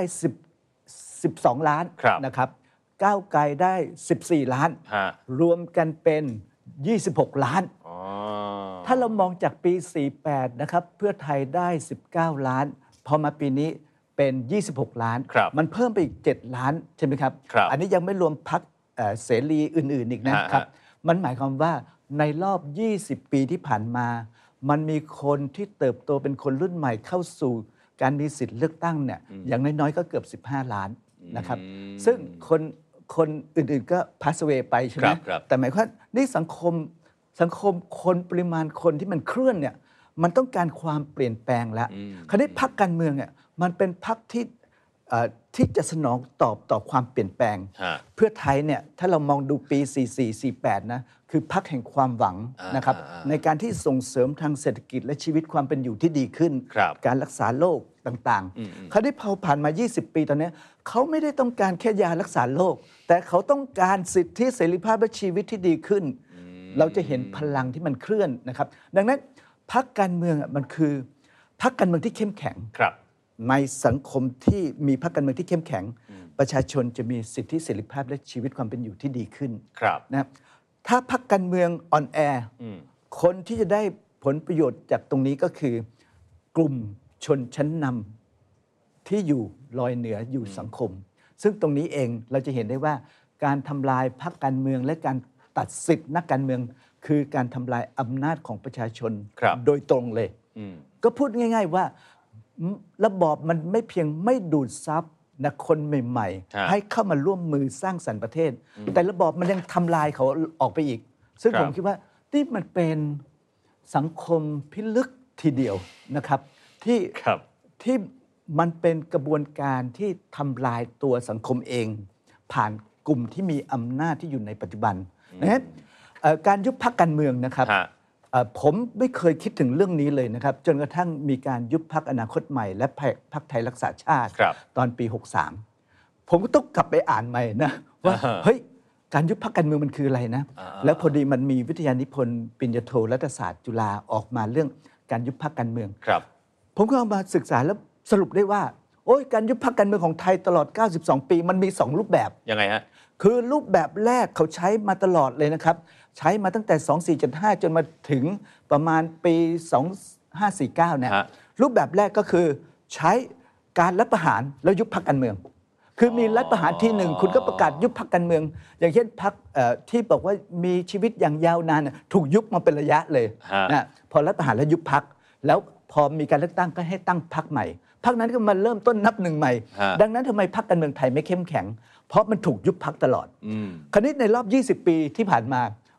10 สิบสองล้านครับนะครับก้าวไกลได้สิบสี่ล้านฮะรวมกันเป็นยี่สิบหกล้านอ๋อถ้าเรามองจากปีสี่สิบแปดนะครับเพื่อไทยได้สิบเก้าล้านพอมาปีนี้เป็นยี่สิบหกล้านครับมันเพิ่มไปอีกเจ็ดล้านใช่ไหมครับครับอันนี้ยังไม่รวมพรรคเอ่อเสรีอื่น ๆ อีกนะฮะครับฮะมันหมายความว่าในรอบยี่สิบปีที่ผ่านมา มันมีคนที่เติบโตเป็นคนรุ่นใหม่เข้าสู่การมีสิทธิ์เลือกตั้งเนี่ยอย่างน้อยๆก็เกือบสิบห้าล้านนะครับซึ่งคนคนอื่นๆก็พาสเวย์ไปใช่ไหมครับครับแต่หมายความว่านี่สังคมสังคมคนปริมาณคนที่มันเคลื่อนเนี่ยมันต้องการความเปลี่ยนแปลงแล้ว คราวนี้พรรคการเมืองเนี่ยมันเป็นพรรคที่เอ่อที่จะสนองตอบต่อความเปลี่ยนแปลงฮะเพื่อไทยเนี่ยถ้าเรามองดูปีสี่สิบสี่ สี่สิบแปดนะคือพรรคแห่งความหวังอ่านนะครับอ่าในการที่ส่งเสริมทางเศรษฐกิจและชีวิตความเป็นอยู่ที่ดีขึ้นครับการรักษาโรคต่างอืมอืมๆ คราวนี้พอผ่านมา ยี่สิบ ปีตอนนี้เขาไม่ได้ต้องการแค่ยารักษาโรคแต่เขาต้องการสิทธิเสรีภาพและชีวิตที่ดีขึ้น เราจะเห็นพลังที่มันเคลื่อนนะครับ ดังนั้นพรรคการเมืองอ่ะมันคือพรรคการเมืองที่เข้มแข็งครับในสังคมที่มีพรรคการเมืองที่เข้มแข็ง ประชาชนจะมีสิทธิเสรีภาพและชีวิตความเป็นอยู่ที่ดีขึ้นครับนะครับถ้าพรรคการเมืองอ่อนแออมคนที่จะได้ผลประโยชน์จากตรงนี้ก็คือ กลุ่มชนชั้นนำที่อยู่ลอยเหนืออยู่สังคม ซึ่งตรงนี้เองเราจะเห็นได้ว่าการทำลายพรรคการเมืองและการตัดสิทธินักการเมือง คือการทำลายอำนาจของประชาชนครับโดยตรงเลยอืมก็พูดง่าย ๆว่าระบอบมันไม่เพียงไม่ดูดซับนะคนใหม่ฮะๆ ให้เข้ามาร่วมมือสร้างสรรค์ประเทศ แต่ระบอบมันยังทำลายเขาออกไปอีก ซึ่งครับผมคิดว่านี่มันเป็นสังคมพิลึกทีเดียวนะครับ ที่ครับที่มันเป็นกระบวนการที่ทำลายตัวสังคมเอง ผ่านกลุ่มที่มีอำนาจที่อยู่ในปัจจุบันนะฮะเอ่อการยุบพรรคการเมืองนะครับฮะเอ่อผมไม่เคยคิดถึงเรื่องนี้เลยนะครับ จนกระทั่งมีการยุบพรรคอนาคตใหม่ และพรรคไทยรักษาชาติครับตอนปี หกสิบสาม ผมก็ต้องกลับไปอ่านใหม่นะว่าอ่าฮะเฮ้ยการยุบพรรคการเมืองมันคืออะไรนะอ่าแล้วพอดีมันมีวิทยานิพนธ์ปริญญาโทรัฐศาสตร์จุฬาออกมาเรื่องการยุบพรรคการเมืองครับผมก็เอามาศึกษาแล้วสรุปได้ว่าโอ้ยการยุบพรรคการเมืองของไทยตลอด เก้าสิบสอง ปีมันมีสองรูปแบบยังไงฮะคือรูปแบบแรกเขาใช้มาตลอดเลยนะครับ ใช้มาตั้งแต่ สองสี่เจ็ดห้า จนมาถึงประมาณปี สองห้าสี่เก้า เนี่ยฮะรูปแบบแรกก็คือใช้การรัฐประหารแล้วยุบพรรคการเมือง คือมีรัฐประหารที่หนึ่งคุณก็ประกาศยุบพรรคการเมือง อย่างเช่นพรรคเอ่อที่บอกว่ามีชีวิตอย่างยาวนานน่ะถูกยุบมาเป็นระยะเลยฮะนะพอรัฐประหารแล้วยุบพรรคแล้วพอมีการเลือกตั้งก็ให้ตั้งพรรคใหม่พรรคนั้นก็มาเริ่มต้นนับหนึ่งใหม่ฮะดังนั้นทำไมพรรคการเมืองไทยไม่เข้มแข็ง เพราะมันถูกยุบพรรคตลอดอืมคราวนี้ในรอบ ยี่สิบ ปีที่ผ่านมา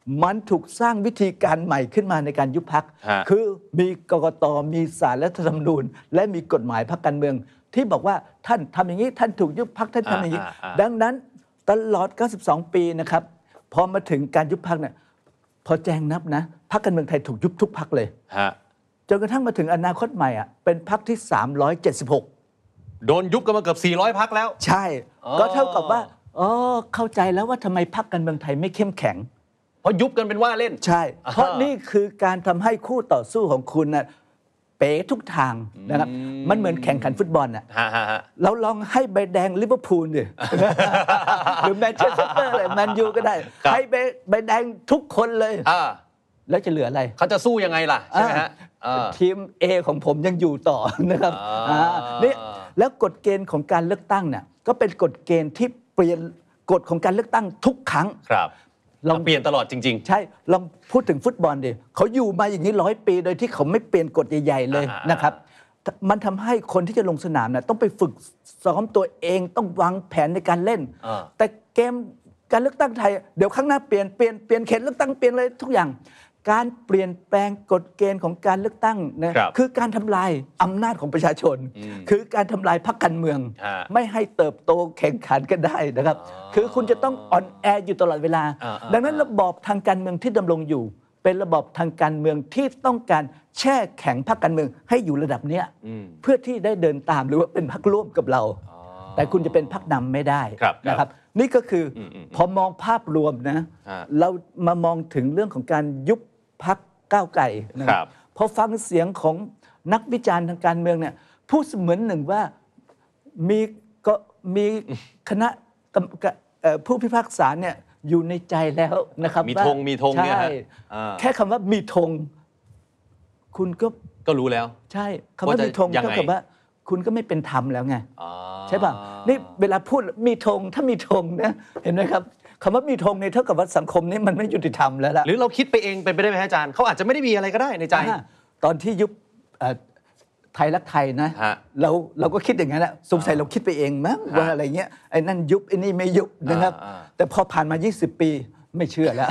มันถูกสร้างวิธีการใหม่ขึ้นมาในการยุบพรรคคือมีกกต.มีศาลรัฐธรรมนูญและมีกฎหมายพรรคการเมืองที่บอกว่าท่านทำอย่างนี้ท่านถูกยุบพรรคท่านทำอย่างนี้ดังนั้นตลอดเก้าสิบสองปีนะครับพอมาถึงการยุบพรรคเนี่ยพอแจงนับนะพรรคการเมืองไทยถูกยุบทุกพรรคเลยจนกระทั่งมาถึงอนาคตใหม่อ่ะเป็นพรรคที่สามร้อยเจ็ดสิบหกโดนยุบกันมาเกือบสี่ร้อยพรรคแล้วใช่ก็เท่ากับว่าอ๋อเข้าใจแล้วว่าทำไมพรรคการเมืองไทยไม่เข้มแข็งเพราะยุบกันเป็นว่าเล่นใช่เพราะนี่คือการทำให้คู่ต่อสู้ของคุณน่ะเป๋ทุกทางนะครับมันเหมือนแข่งขันฟุตบอลน่ะเราลองให้ใบแดงลิเวอร์พูลดิหรือแมนเชสเตอร์เลยแมนยูก็ได้ให้ใบแดงทุกคนเลยแล้วจะเหลืออะไรเขาจะสู้ยังไงล่ะใช่ไหมฮะทีม A ของผมยังอยู่ต่อนะครับนี่แล้วกฎเกณฑ์ของการเลือกตั้งเนี่ยก็เป็นกฎเกณฑ์ที่เปลี่ยนกฎของการเลือกตั้งทุกครั้งครับลองเปลี่ยนตลอดจริงๆใช่ลองพูดถึงฟุตบอลดิเขาอยู่มาอย่างนี้ร้อยปีโดยที่เขาไม่เปลี่ยนกฎใหญ่ๆเลยนะครับมันทำให้คนที่จะลงสนามเนี่ยต้องไปฝึกซ้อมตัวเองต้องวางแผนในการเล่นแต่เกมการเลือกตั้งไทยเดี๋ยวข้างหน้าเปลี่ยนเปลี่ยนเปลี่ยนเขตเลือกตั้งเปลี่ยนเลยทุกอย่างการเปลี่ยนแปลงกฎเกณฑ์ของการเลือกตั้งนะคือการทำลายอำนาจของประชาชนคือการทำลายพรรคการเมืองไม่ให้เติบโตแข่งขันกันได้นะครับคือคุณจะต้องอ่อนแออยู่ตลอดเวลาดังนั้นระบอบทางการเมืองที่ดำรงอยู่เป็นระบอบทางการเมืองที่ต้องการแช่แข็งพรรคการเมืองให้อยู่ระดับเนี้ยเพื่อที่ได้เดินตามหรือว่าเป็นพรรคร่วมกับเราแต่คุณจะเป็นพรรคนำไม่ได้นะครับนี่ก็คือพอมองภาพรวมนะเรามามองถึงเรื่องของการยุบพรรคก้าวไกลนะครับพอฟังเสียงของนักวิจารณ์ทางการเมืองเนี่ยพูดเสมือนหนึ่งว่ามีก็มีคณะผู้พิพากษาเนี่ยอยู่ในใจแล้วนะครับมีธงมีธงเนี่ยฮะแค่คำว่ามีธงคุณก็ก็รู้แล้วใช่คำว่ามีธงเท่ากับว่าคุณก็ไม่เป็นธรรมแล้วไงใช่ป่ะนี่เวลาพูดมีธงถ้ามีธงนะเห็นไหมครับคำว่ามีธงเนี่ยเท่ากับว่าสังคมนี้มันไม่ยุติธรรมแล้วล่ะหรือเราคิดไปเองเป็นไปได้ไหมอาจารย์เขาอาจจะไม่ได้มีอะไรก็ได้ในใจตอนที่ยุบไทยรักไทยนะเราเราก็คิดอย่างนั้นแหละสงสัยเราคิดไปเองมั้งว่าอะไรเงี้ยไอ้นั่นยุบไอ้นี่ไม่ยุบนะครับแต่พอผ่านมายี่สิบปีไม่เชื่อแล้ว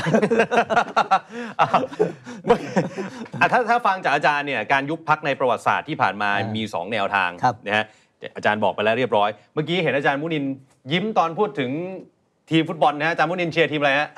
ถ้าถ้าฟังจากอาจารย์เนี่ยการยุบพรรคในประวัติศาสตร์ที่ผ่านมามีสองแนวทางนะฮะอาจารย์บอกไปแล้วเรียบร้อยเมื่อกี้เห็นอาจารย์มุนินยิ้มตอนพูดถึงทีมฟุตบอลนะอาจารย์มุนินเชียร์ทีมอะไรฮะ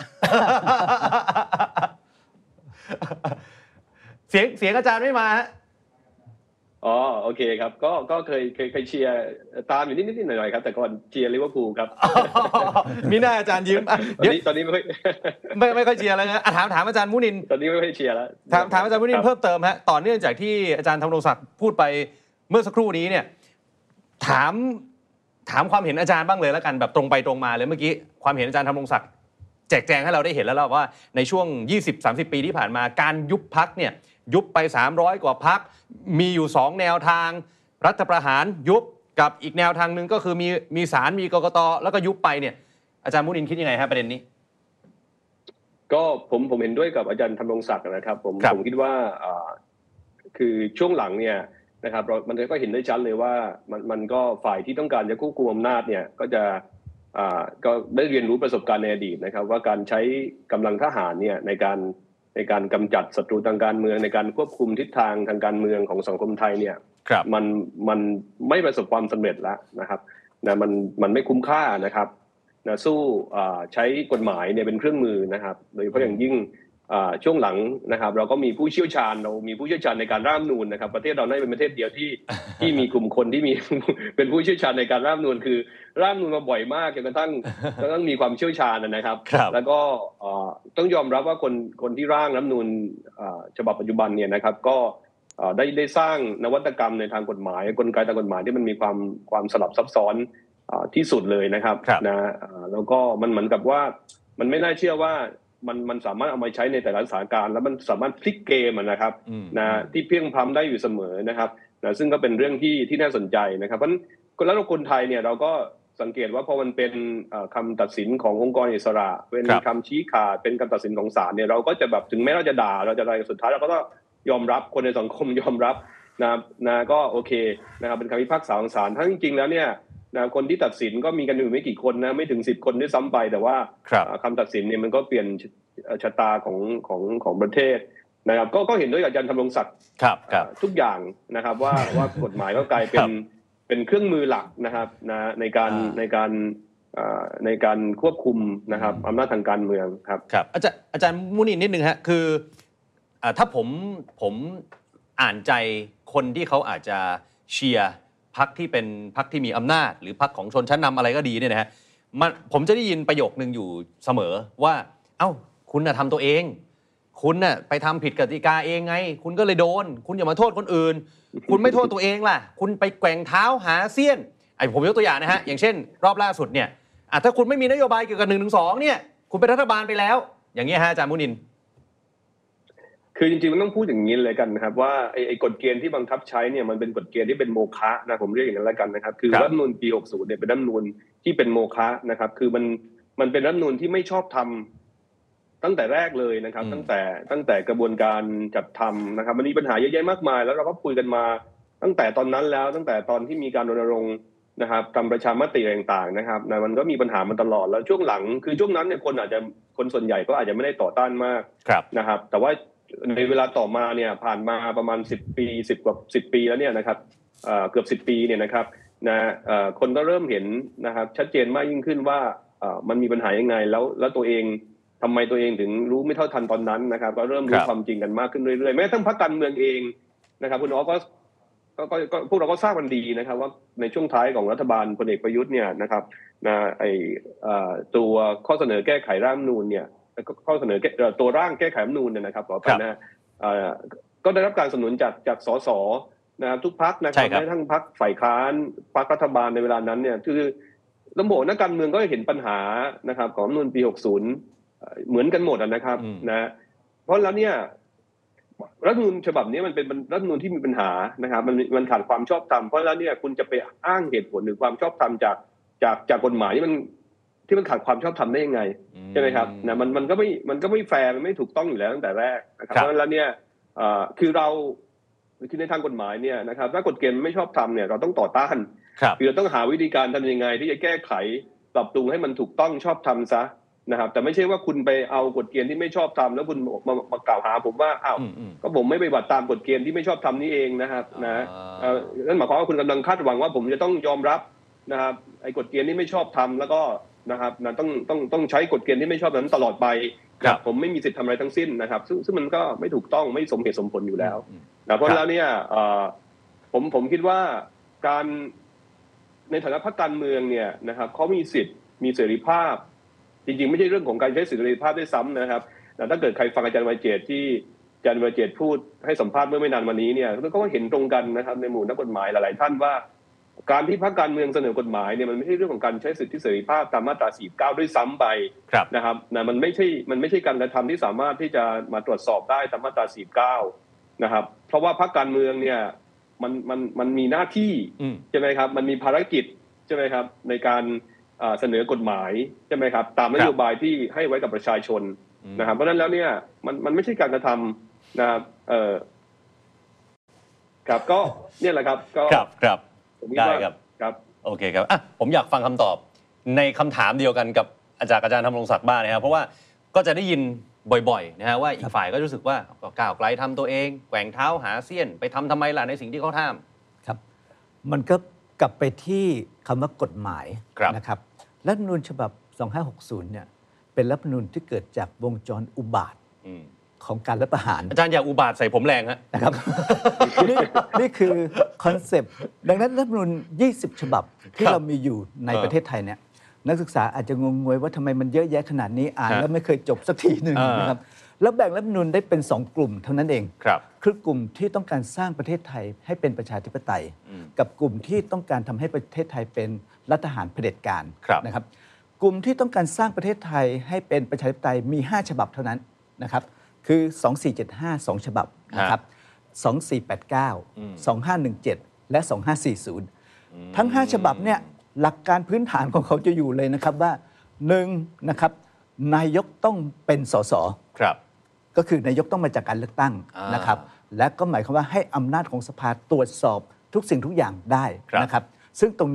เสียงเสียงอาจารย์ไม่มาฮะอ๋อโอเคครับก็ก็เคยเคยเคยเชียร์ตามอยู่นิดๆหน่อยๆครับแต่ก่อนเชียร์ลิเวอร์พูลครับมีหน้าอาจารย์ยิ้มตอนนี้ตอนนี้ไม่ไม่ไม่ค่อยเชียร์แล้วนะถามถามอาจารย์มุนินตอนนี้ไม่ค่อยเชียร์แล้วถามถามอาจารย์มุนินเพิ่มเติมฮะต่อเนื่องจากที่อาจารย์ธรรมรงศักดิ์พูดไปเมื่อสักครู่นี้เนี่ยถามถามความเห็นอาจารย์บ้างเลยแล้วกันแบบตรงไปตรงมาเลยเมื่อกี้ความเห็นอาจารย์ธรรมรงศักดิ์แจกแจงให้เราได้เห็นแล้วว่าในช่วง ยี่สิบถึงสามสิบ ปีที่ผ่านมาการยุบพรรคเนี่ยยุบไปสามร้อยกว่าพรรคมีอยู่สองแนวทางรัฐประหารยุบกับอีกแนวทางนึงก็คือมีมีศาลมีกกต.แล้วก็ยุบไปเนี่ยอาจารย์มุนินคิดยังไงฮะประเด็นนี้ก็ผมผมเห็นด้วยกับอาจารย์ธรรมรงศักดิ์นะครับผมผมคิดว่าคือช่วงหลังเนี่ยนะครับเรามันก็เห็นได้ชัดเลยว่ามันมันก็ฝ่ายที่ต้องการจะควบคุมอำนาจเนี่ยก็จะอ่าก็ได้เรียนรู้ประสบการณ์ในอดีตนะครับว่าการใช้กำลังทหารเนี่ยในการในการกำจัดศัตรูทางการเมืองในการควบคุมทิศทางทางการเมืองของสังคมไทยเนี่ยมันมันไม่ประสบความสำเร็จแล้วนะครับนะมันมันไม่คุ้มค่านะครับนะสู้ใช้กฎหมายเนี่ยเป็นเครื่องมือนะครับโดยเฉพาะอย่างยิ่งช่วงหลังนะครับเราก็มีผู้เชี่ยวชาญเรามีผู้เชี่ยวชาญในการร่างนูนนะครับประเทศเราได้เป็นประเทศเดียวที่ที่มีกลุ่มคนที่มีเป็นผู้เชี่ยวชาญในการร่างนูนคือร่างนูนมาบ่อยมากจนกระทั่งต้องมีความเชี่ยวชาญนะครับแล้วก็ต้องยอมรับว่าคนคนที่ร่างรัฐธรรมนูญฉบับปัจจุบันเนี่ยนะครับก็ได้ได้สร้างนวัตกรรมในทางกฎหมายกลไกทางกฎหมายที่มันมีความความสลับซับซ้อนที่สุดเลยนะครับนะแล้วก็มันเหมือนกับว่ามันไม่น่าเชื่อว่ามันมันสามารถเอามาใช้ในแต่ละสถานการณ์แล้วมันสามารถพลิกเกมนะครับนะที่เพียงพล้ำได้อยู่เสมอนะครับนะซึ่งก็เป็นเรื่องที่ที่น่าสนใจนะครับเพราะฉะนั้นแล้วคนไทยเนี่ยเราก็สังเกตว่าพอมันเป็นคำตัดสินขององค์กรอิสระเป็นคำชี้ขาดเป็นคำตัดสินของศาลเนี่ยเราก็จะแบบถึงแม้เราจะด่าเราจะอะไรสุดท้ายเราก็ต้องยอมรับคนในสังคมยอมรับนะนะก็โอเคนะครับเป็นคำพิพากษาของศาลทั้งจริงๆแล้วเนี่ยนะคนที่ตัดสินก็มีกันอยู่ไม่กี่คนนะไม่ถึงสิบคนด้วยซ้ำไปแต่ว่าคำตัดสินเนี่ยมันก็เปลี่ยนชะตาของของของประเทศนะครับก็ก็เห็นด้วยกับอาจารย์ธำรงศักดิ์ทุกอย่างนะครับว่าว่ากฎหมายก็กลายเป็นเป็นเครื่องมือหลักนะครับนะในการในการในการควบคุมนะครับอำนาจทางการเมืองครับครับอาจารย์อาจารย์มุนินนิดนึงฮะคือถ้าผมผมอ่านใจคนที่เขาอาจจะเชียร์พรรคที่เป็นพรรคที่มีอำนาจหรือพรรคของชนชั้นนำอะไรก็ดีเนี่ยนะฮะมันผมจะได้ยินประโยคนึงอยู่เสมอว่าเอ้าคุณน่ะทำตัวเองคุณน่ะไปทำผิดกติกาเองไงคุณก็เลยโดนคุณอย่ามาโทษคนอื่นคุณไม่โทษตัวเองล่ะคุณไปแกว่งเท้าหาเสี้ยนไอ้ผมยกตัวอย่างนะฮะอย่างเช่นรอบล่าสุดเนี่ยอ่ะถ้าคุณไม่มีนโยบายเกี่ยวกับหนึ่งถึงสองเนี่ยคุณเป็นรัฐบาลไปแล้วอย่างเงี้ยฮะอาจารย์มุนินคือจริงๆมันต้องพูดอย่างนี้เลยกันนะครับว่าไอ้ไอ้กฎเกณฑ์ที่บังคับใช้เนี่ยมันเป็นกฎเกณฑ์ที่เป็นโมฆะนะผมเรียกอย่างนั้นแล้วกันนะครับคือรัฐธรรมนูญปีหกสิบเนี่ยเป็นรัฐธรรมนูญที่เป็นโมฆะนะครับคือมันมันเป็นรัฐธรรมนูญที่ไม่ชอบทำตั้งแต่แรกเลยนะครับตั้งแต่ตั้งแต่กระบวนการจัดทำนะครับมันมีปัญหาเยอะแยะมากมายแล้วเราก็คุยกันมาตั้งแต่ตอนนั้นแล้วตั้งแต่ตอนที่มีการรณรงค์นะครับทำประชามติต่างๆนะครับนะมันก็มีปัญหามาตลอดแล้วช่วงหลังคือช่วงนั้นเนี่ยคนอาจจะคนส่วนใหญ่ก็อาจจะไม่ได้ต่อต้านมากนะครับแต่ว่าในเวลาต่อมาเนี่ยผ่านมาประมาณสิบปีสิบกว่าสิบปีแล้วเนี่ยนะครับเอ่อเกือบสิบปีเนี่ยนะครับนะเอ่อคนก็เริ่มเห็นนะครับชัดเจนมากยิ่งขึ้นว่าเอ่อมันมีปัญหายังไงแล้วแล้วตัวเองทำไมตัวเองถึงรู้ไม่เท่าทันตอนนั้นนะครับก็เริ่มรู้ความจริงกันมากขึ้นเรื่อยๆแม้ทั้งพรรคการเมืองเองนะครับคุณอ๋อก็ก็ก็พวกเราก็ทราบกันดีนะครับว่าในช่วงท้ายของรัฐบาลพลเอกประยุทธ์เนี่ยนะครับนะไอเอ่อตัวข้อเสนอแก้ไขรัฐธรรมนูญเนี่ยข้อเสนอตัวร่างแก้ไขรัฐธรรมนูญเนี่ยนะครับขออภัยนะก็ได้รับการสนับสนุนจากจากสสนะครับทุกพรรคนะครับแม้ทั้งพรรคฝ่ายค้านพรรครัฐบาลในเวลานั้นเนี่ยคือระบบนักการเมืองก็เห็นปัญหานะครับของรัฐธรรมนูญปีหกสิบเหมือนกันหมดนะครับนะเพราะแล้วเนี่ยรัฐธรรมนูญฉบับนี้มันเป็นรัฐธรรมนูญที่มีปัญหานะครับมันมันขาดความชอบธรรมเพราะแล้วเนี่ยคุณจะไปอ้างเหตุผลหรือความชอบธรรมจากจากจากกฎหมายที่มันที่มันขาดความชอบธรรมได้ยังไงใช่ไหมครับนะมันมันก็ไม่มันก็ไม่แฟร์มันไม่ถูกต้องอยู่แล้วตั้งแต่แรกนะครับเพราะฉะนั้นเนี่ยคือเราคือในทางกฎหมายเนี่ยนะครับถ้ากฎเกณฑ์ไม่ชอบธรรมเนี่ยเราต้องต่อต้านคือเราต้องหาวิธีการทำยังไงที่จะแก้ไขปรับปรุงให้มันถูกต้องชอบธรรมซะนะครับแต่ไม่ใช่ว่าคุณไปเอากฎเกณฑ์ที่ไม่ชอบธรรมแล้วคุณมามากล่าวหาผมว่าอ้าวก็ผมไม่ปฏิบัติตามกฎเกณฑ์ที่ไม่ชอบธรรมนี้เองนะครับนะนั่นหมายความว่าคุณกำลังคาดหวังว่าผมจะต้องยอมรับนะครับไอ้กฎเกณฑ์ที่ไม่ชอบธรรมแล้วก็นะครับนะต้องต้องต้องใช้กฎเกณฑ์ที่ไม่ชอบนั้นตลอดไปผมไม่มีสิทธิ์ทำอะไรทั้งสิ้นนะครับซึ่งซึ่งมันก็ไม่ถูกต้องไม่สมเหตุสมผลอยู่แล้วนะเพราะแล้วเนี่ยผมผมคิดว่าการในฐานะพรรคการเมืองเนี่ยนะครับเขามีสิทธิ์มีเสรีภาพจริงๆไม่ใช่เรื่องของการใช้เสรีภาพด้วยซ้ำนะครับถ้าเกิดใครฟังอาจารย์วัยเจตที่อาจารย์วัยเจตพูดให้สัมภาษณ์เมื่อไม่นานวันนี้เนี่ยก็เห็นตรงกันนะครับในหมู่นักกฎหมายหลายๆท่านว่าการที่พรรคการเมืองเสนอกฎหมายเนี่ยมันไม่ใช่เรื่องของการใช้สิทธิเสรีภาพตามมาตราสี่สิบเก้าด้วยซ้ำไปนะครับนะมันไม่ใช่มันไม่ใช่การกระทำที่สามารถที่จะมาตรวจสอบได้ตามมาตราสี่สิบเก้านะครับเพราะว่าพรรคการเมืองเนี่ยมันมันมันมีหน้าที่ใช่ไหมครับมันมีภารกิจใช่ไหมครับในการเสนอกฎหมายใช่ไหมครับตามนโยบายที่ให้ไว้กับประชาชนนะครับเพราะฉะนั้นแล้วเนี่ยมันมันไม่ใช่การกระทำนะครับเออครับก็เนี่ยแหละครับก็ครับครับได้ครับครับโอเคครับอ่ะผมอยากฟังคำตอบในคำถามเดียวกันกับอาจารย์อาจารย์ธำรงศักดิ์บ้างนะครับเพราะว่าก็จะได้ยินบ่อยๆนะฮะว่าอีกฝ่ายก็รู้สึกว่าก้าวไกลทำตัวเองแกว่งเท้าหาเสี้ยนไปทำทำไมล่ะในสิ่งที่เขาทำครับมันก็กลับไปที่คำว่ากฎหมายนะครับรัฐธรรมนูญฉบับสองพันห้าร้อยหกสิบเนี่ยเป็นรัฐธรรมนูญที่เกิดจากวงจรอุบาทของการรัฐประหารอาจารย์อย่าอุบาทใส่ผมแรงฮะนะครับ นี่นี่คือคอนเซปต์ดังนั้นรัฐธรรมนูญยี่สิบฉบับที่เรามีอยู่ในประเทศไทยเนี่ยนักศึกษาอาจจะงงงวยว่าทำไมมันเยอะแยะขนาดนี้อ่านแล้วไม่เคยจบสักทีนึงนะครับแล้วแบ่งรัฐธรรมนูญได้เป็นสองกลุ่มเท่านั้นเองคือกลุ่มที่ต้องการสร้างประเทศไทยให้เป็นประชาธิปไตยกับกลุ่มที่ต้องการทำให้ประเทศไทยเป็นรัฐประหารเผด็จการนะครับกลุ่มที่ต้องการสร้างประเทศไทยให้เป็นประชาธิปไตยมีห้าฉบับเท่านั้นนะครับคือสองสี่เจ็ดห้า สองฉบับนะครับสองสี่แปดเก้า สองห้าหนึ่งเจ็ดและสองห้าสี่ศูนย์ทั้งห้าฉบับเนี่ยหลักการพื้นฐานของเขาจะอยู่เลยนะครับว่าหนึ่งนะครับนายกต้องเป็นสสครับก็คือนายกต้องมาจากการเลือกตั้งนะครับและก็หมายความว่าให้อำนาจของสภาตรวจสอบทุกสิ่งทุกอย่างได้นะครับซึ่งตรงนี้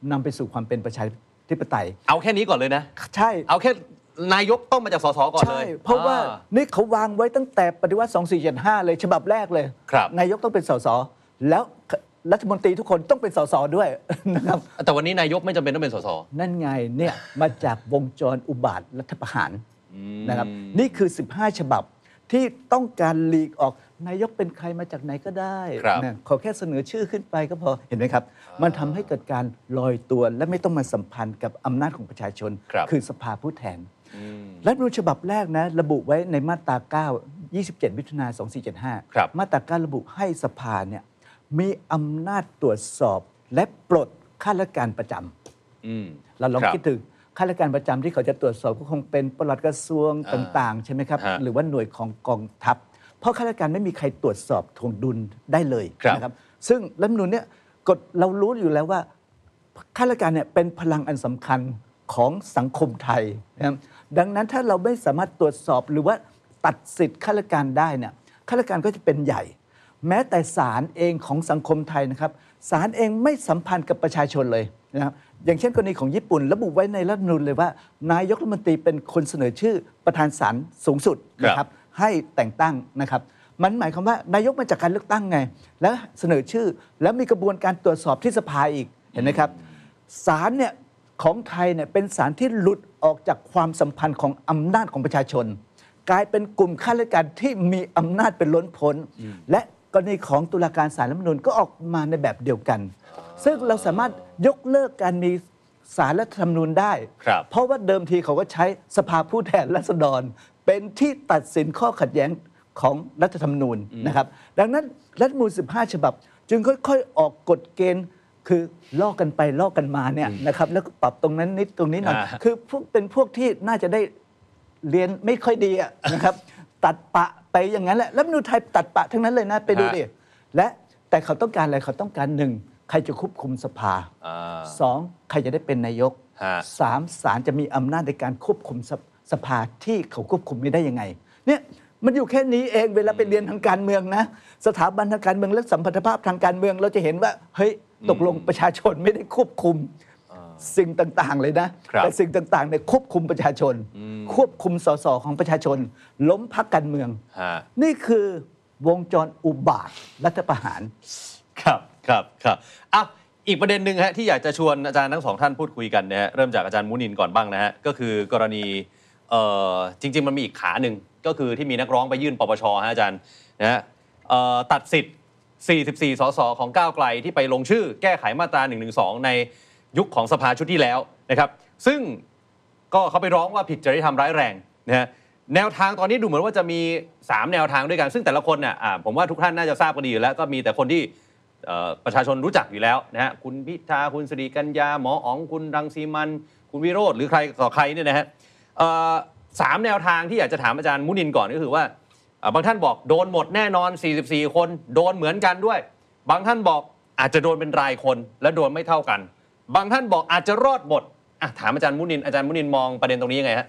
นำไปสู่ความเป็นประชาธิปไตยเอาแค่นี้ก่อนเลยนะใช่เอาแค่นายกต้องมาจากสสก่อนเลยใช่เพราะว่านี่เขาวางไว้ตั้งแต่ปฏิวัติสองสี่เจ็ดห้าเลยฉบับแรกเลยนายกต้องเป็นสสแล้วรัฐมนตรีทุกคนต้องเป็นสสด้วยนะครับแต่วันนี้นายกไม่จำเป็นต้องเป็นสสนั่นไงเนี่ยมาจากวงจรอุบาทรัฐประหารนะครับนี่คือสิบห้าฉบับที่ต้องการหลีกออกนายกเป็นใครมาจากไหนก็ได้นะขอแค่เสนอชื่อขึ้นไปก็พอเห็นไหมครับมันทำให้เกิดการลอยตัวและไม่ต้องมาสัมพันธ์กับอำนาจของประชาชนคือสภาผู้แทนรัฐธรรมนูญฉบับแรกนะระบุไว้ในมาตราเก้า ยี่สิบเจ็ดมิถุนายนสองสี่เจ็ดห้ามาตราเก้าระบุให้สภาเนี่ยมีอำนาจตรวจสอบและปลดข้าราชการประจำเราลองคิดถึงข้าราชการประจำที่เขาจะตรวจสอบก็คงเป็นปลัดกระทรวงต่างๆใช่ไหมครับหรือว่าหน่วยของกองทัพเพราะข้าราชการไม่มีใครตรวจสอบทวงดุลได้เลยนะครับซึ่งรัฐธรรมนูญเนี่ยกฎเรารู้อยู่แล้วว่าข้าราชการเนี่ยเป็นพลังอันสำคัญของสังคมไทยนะครับดังนั้นถ้าเราไม่สามารถตรวจสอบหรือว่าตัดสิทธิ์ข้าราชการได้เนี่ยข้าราชการก็จะเป็นใหญ่แม้แต่ศาลเองของสังคมไทยนะครับศาลเองไม่สัมพันธ์กับประชาชนเลยนะครับอย่างเช่นกรณีของญี่ปุ่นระบุไว้ในรัฐธรรมนูญเลยว่านายกรัฐมนตรีเป็นคนเสนอชื่อประธานศาลสูงสุดนะครับให้แต่งตั้งนะครับมันหมายความว่านายกมาจากการเลือกตั้งไงแล้วเสนอชื่อแล้วมีกระบวนการตรวจสอบที่สภาอีกเห็นไหมครับศาลเนี่ยของไทยเนี่ยเป็นศาลที่หลุดออกจากความสัมพันธ์ของอำนาจของประชาชนกลายเป็นกลุ่มข้าราชการที่มีอำนาจเป็นล้นพ้นและกรณีของตุลาการศาลรัฐธรรมนูญก็ออกมาในแบบเดียวกันซึ่งเราสามารถยกเลิกการมีศาลรัฐธรรมนูญได้เพราะว่าเดิมทีเขาก็ใช้สภาผู้แทนราษฎรเป็นที่ตัดสินข้อขัดแย้งของรัฐธรรมนูญนะครับดังนั้นรัฐธรรมนูญสิบห้าฉบับจึงค่อยๆออกกฎเกณฑ์คือลอกกันไปลอกกันมาเนี่ยนะครับแล้วก็ปรับตรงนั้นนิดตรงนี้หน่อยคือพวกเป็นพวกที่น่าจะได้เรียนไม่ค่อยดีนะครับตัดปะไปอย่างนั้นแหละรัฐธรรมนูญไทยตัดปะทั้งนั้นเลยนะไปดูดิและแต่เขาต้องการอะไรเขาต้องการหนึ่งใครจะควบคุมสภาสองใครจะได้เป็นนายกสามศาลจะมีอำนาจในการควบคุมสภาที่เขาควบคุมไม่ได้ยังไงเนี่ยมันอยู่แค่นี้เองเวลาไปเรียนทางการเมืองนะสถาบันทางการเมืองและสัมพันธภาพทางการเมืองเราจะเห็นว่าเฮ้ยตกลงประชาชนไม่ได้ควบคุมสิ่งต่างๆเลยนะแต่สิ่งต่างๆเนี่ยควบคุมประชาชนควบคุมสสของประชาชนล้มพรรคการเมืองนี่คือวงจรอุบาทรัฐประหารครับครับครับอ่ะอีกประเด็นหนึ่งฮะที่อยากจะชวนอาจารย์ทั้งสองท่านพูดคุยกันนะฮะเริ่มจากอาจารย์มุนินก่อนบ้างนะฮะก็คือกรณีเอ่อจริงๆมันมีอีกขาหนึ่งก็คือที่มีนักร้องไปยื่นปปชฮะอาจารย์นะฮะเอ่อตัดสิทธิ์สี่สิบสี่สสของก้าวไกลที่ไปลงชื่อแก้ไขมาตราหนึ่งหนึ่งสองในยุคของสภาชุดที่แล้วนะครับซึ่งก็เขาไปร้องว่าผิดจริยธรรมร้ายแรงนะฮะแนวทางตอนนี้ดูเหมือนว่าจะมีสามแนวทางด้วยกันซึ่งแต่ละคนน่ะผมว่าทุกท่านน่าจะทราบกันดีอยู่แล้วก็มีแต่คนที่ประชาชนรู้จักอยู่แล้วนะฮะคุณพิธาคุณสิริกัญญาหมออ๋องคุณรังสีมันคุณวิโรจน์หรือใครต่อใครเนี่ยนะฮะสามแนวทางที่อยากจะถามอาจารย์มุนินก่อนก็คือว่าบางท่านบอกโดนหมดแน่นอนสี่สิบสี่คนโดนเหมือนกันด้วยบางท่านบอกอาจจะโดนเป็นรายคนและโดนไม่เท่ากันบางท่านบอกอาจจะรอดหมดอ่ะถามอาจารย์มุนินอาจารย์มุนินมองประเด็นตรงนี้ยังไงฮะ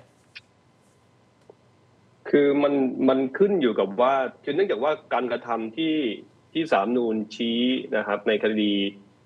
คือมันมันขึ้นอยู่กับว่าคือเนื่องจากว่าการกระทำที่ที่ศาลรัฐธรรมนูญชี้นะครับในคดี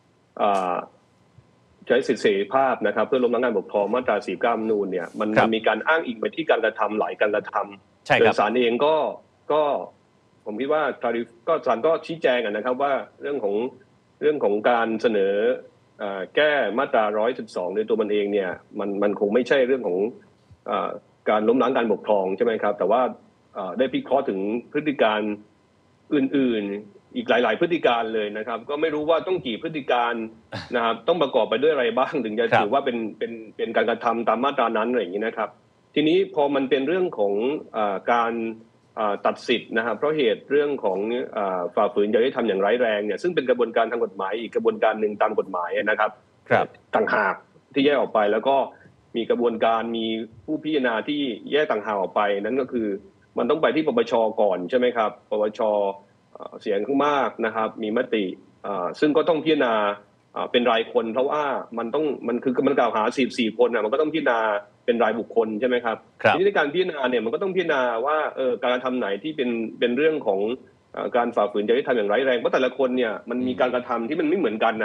ใช้สิทธิเสรีภาพนะครับเพื่อล้มล้างการปกครองมาตราสี่สิบเก้ารัฐธรรมนูญเนี่ยมันมีการอ้างอิงไปที่การกระทำหลายการกระทำโดยศาลเองก็ก็ผมคิดว่าก็ศาลก็ชี้แจงนะครับว่าเรื่องของเรื่องของการเสนอแก้มาตราหนึ่งร้อยสิบสองในตัวมันเองเนี่ยมันมันคงไม่ใช่เรื่องของการล้มล้างการปกครองใช่ไหมครับแต่ว่าได้พิเคราะห์ถึงพฤติการอื่นๆอีกหลายๆพฤติการเลยนะครับก็ไม่รู้ว่าต้องกี่พฤติการนะครับต้องประกอบไปด้วยอะไรบ้างถึงจะถือว่าเป็นเป็นเป็นการกระทำตามมาตรานั้นอะไรอย่างนี้นะครับทีนี้พอมันเป็นเรื่องของการตัดสิทธิ์นะครับเพราะเหตุเรื่องของฝ่าฝืนจริยธรรมอย่างร้ายแรงเนี่ยซึ่งเป็นกระบวนการทางกฎหมายอีกกระบวนการหนึ่งตามกฎหมายนะครับต่างหากที่แยกออกไปแล้วก็มีกระบวนการมีผู้พิจารณาที่แยกต่างหากออกไปนั้นก็คือมันต้องไปที่ปปชก่อนใช่ไหมครับปปชเสียงข้างมากนะครับมีมติซึ่งก็ต้องพิจารณาเป็นรายคนเพราะว่ามันต้องมันคือมันกล่าวหาสี่สิบสี่คนมันก็ต้องพิจารณาเป็นรายบุคคลใช่ไหมครับทีนี้ในการพิจารณาเนี่ยมันก็ต้องพิจารณาว่าเออการกระทำไหนที่เป็นเป็นเรื่องของการฝ่าฝืนจริยธรรมอย่างร้ายแรงเพราะแต่ละคนเนี่ยมันมีการกระทำที่มันไม่เหมือนกันนะ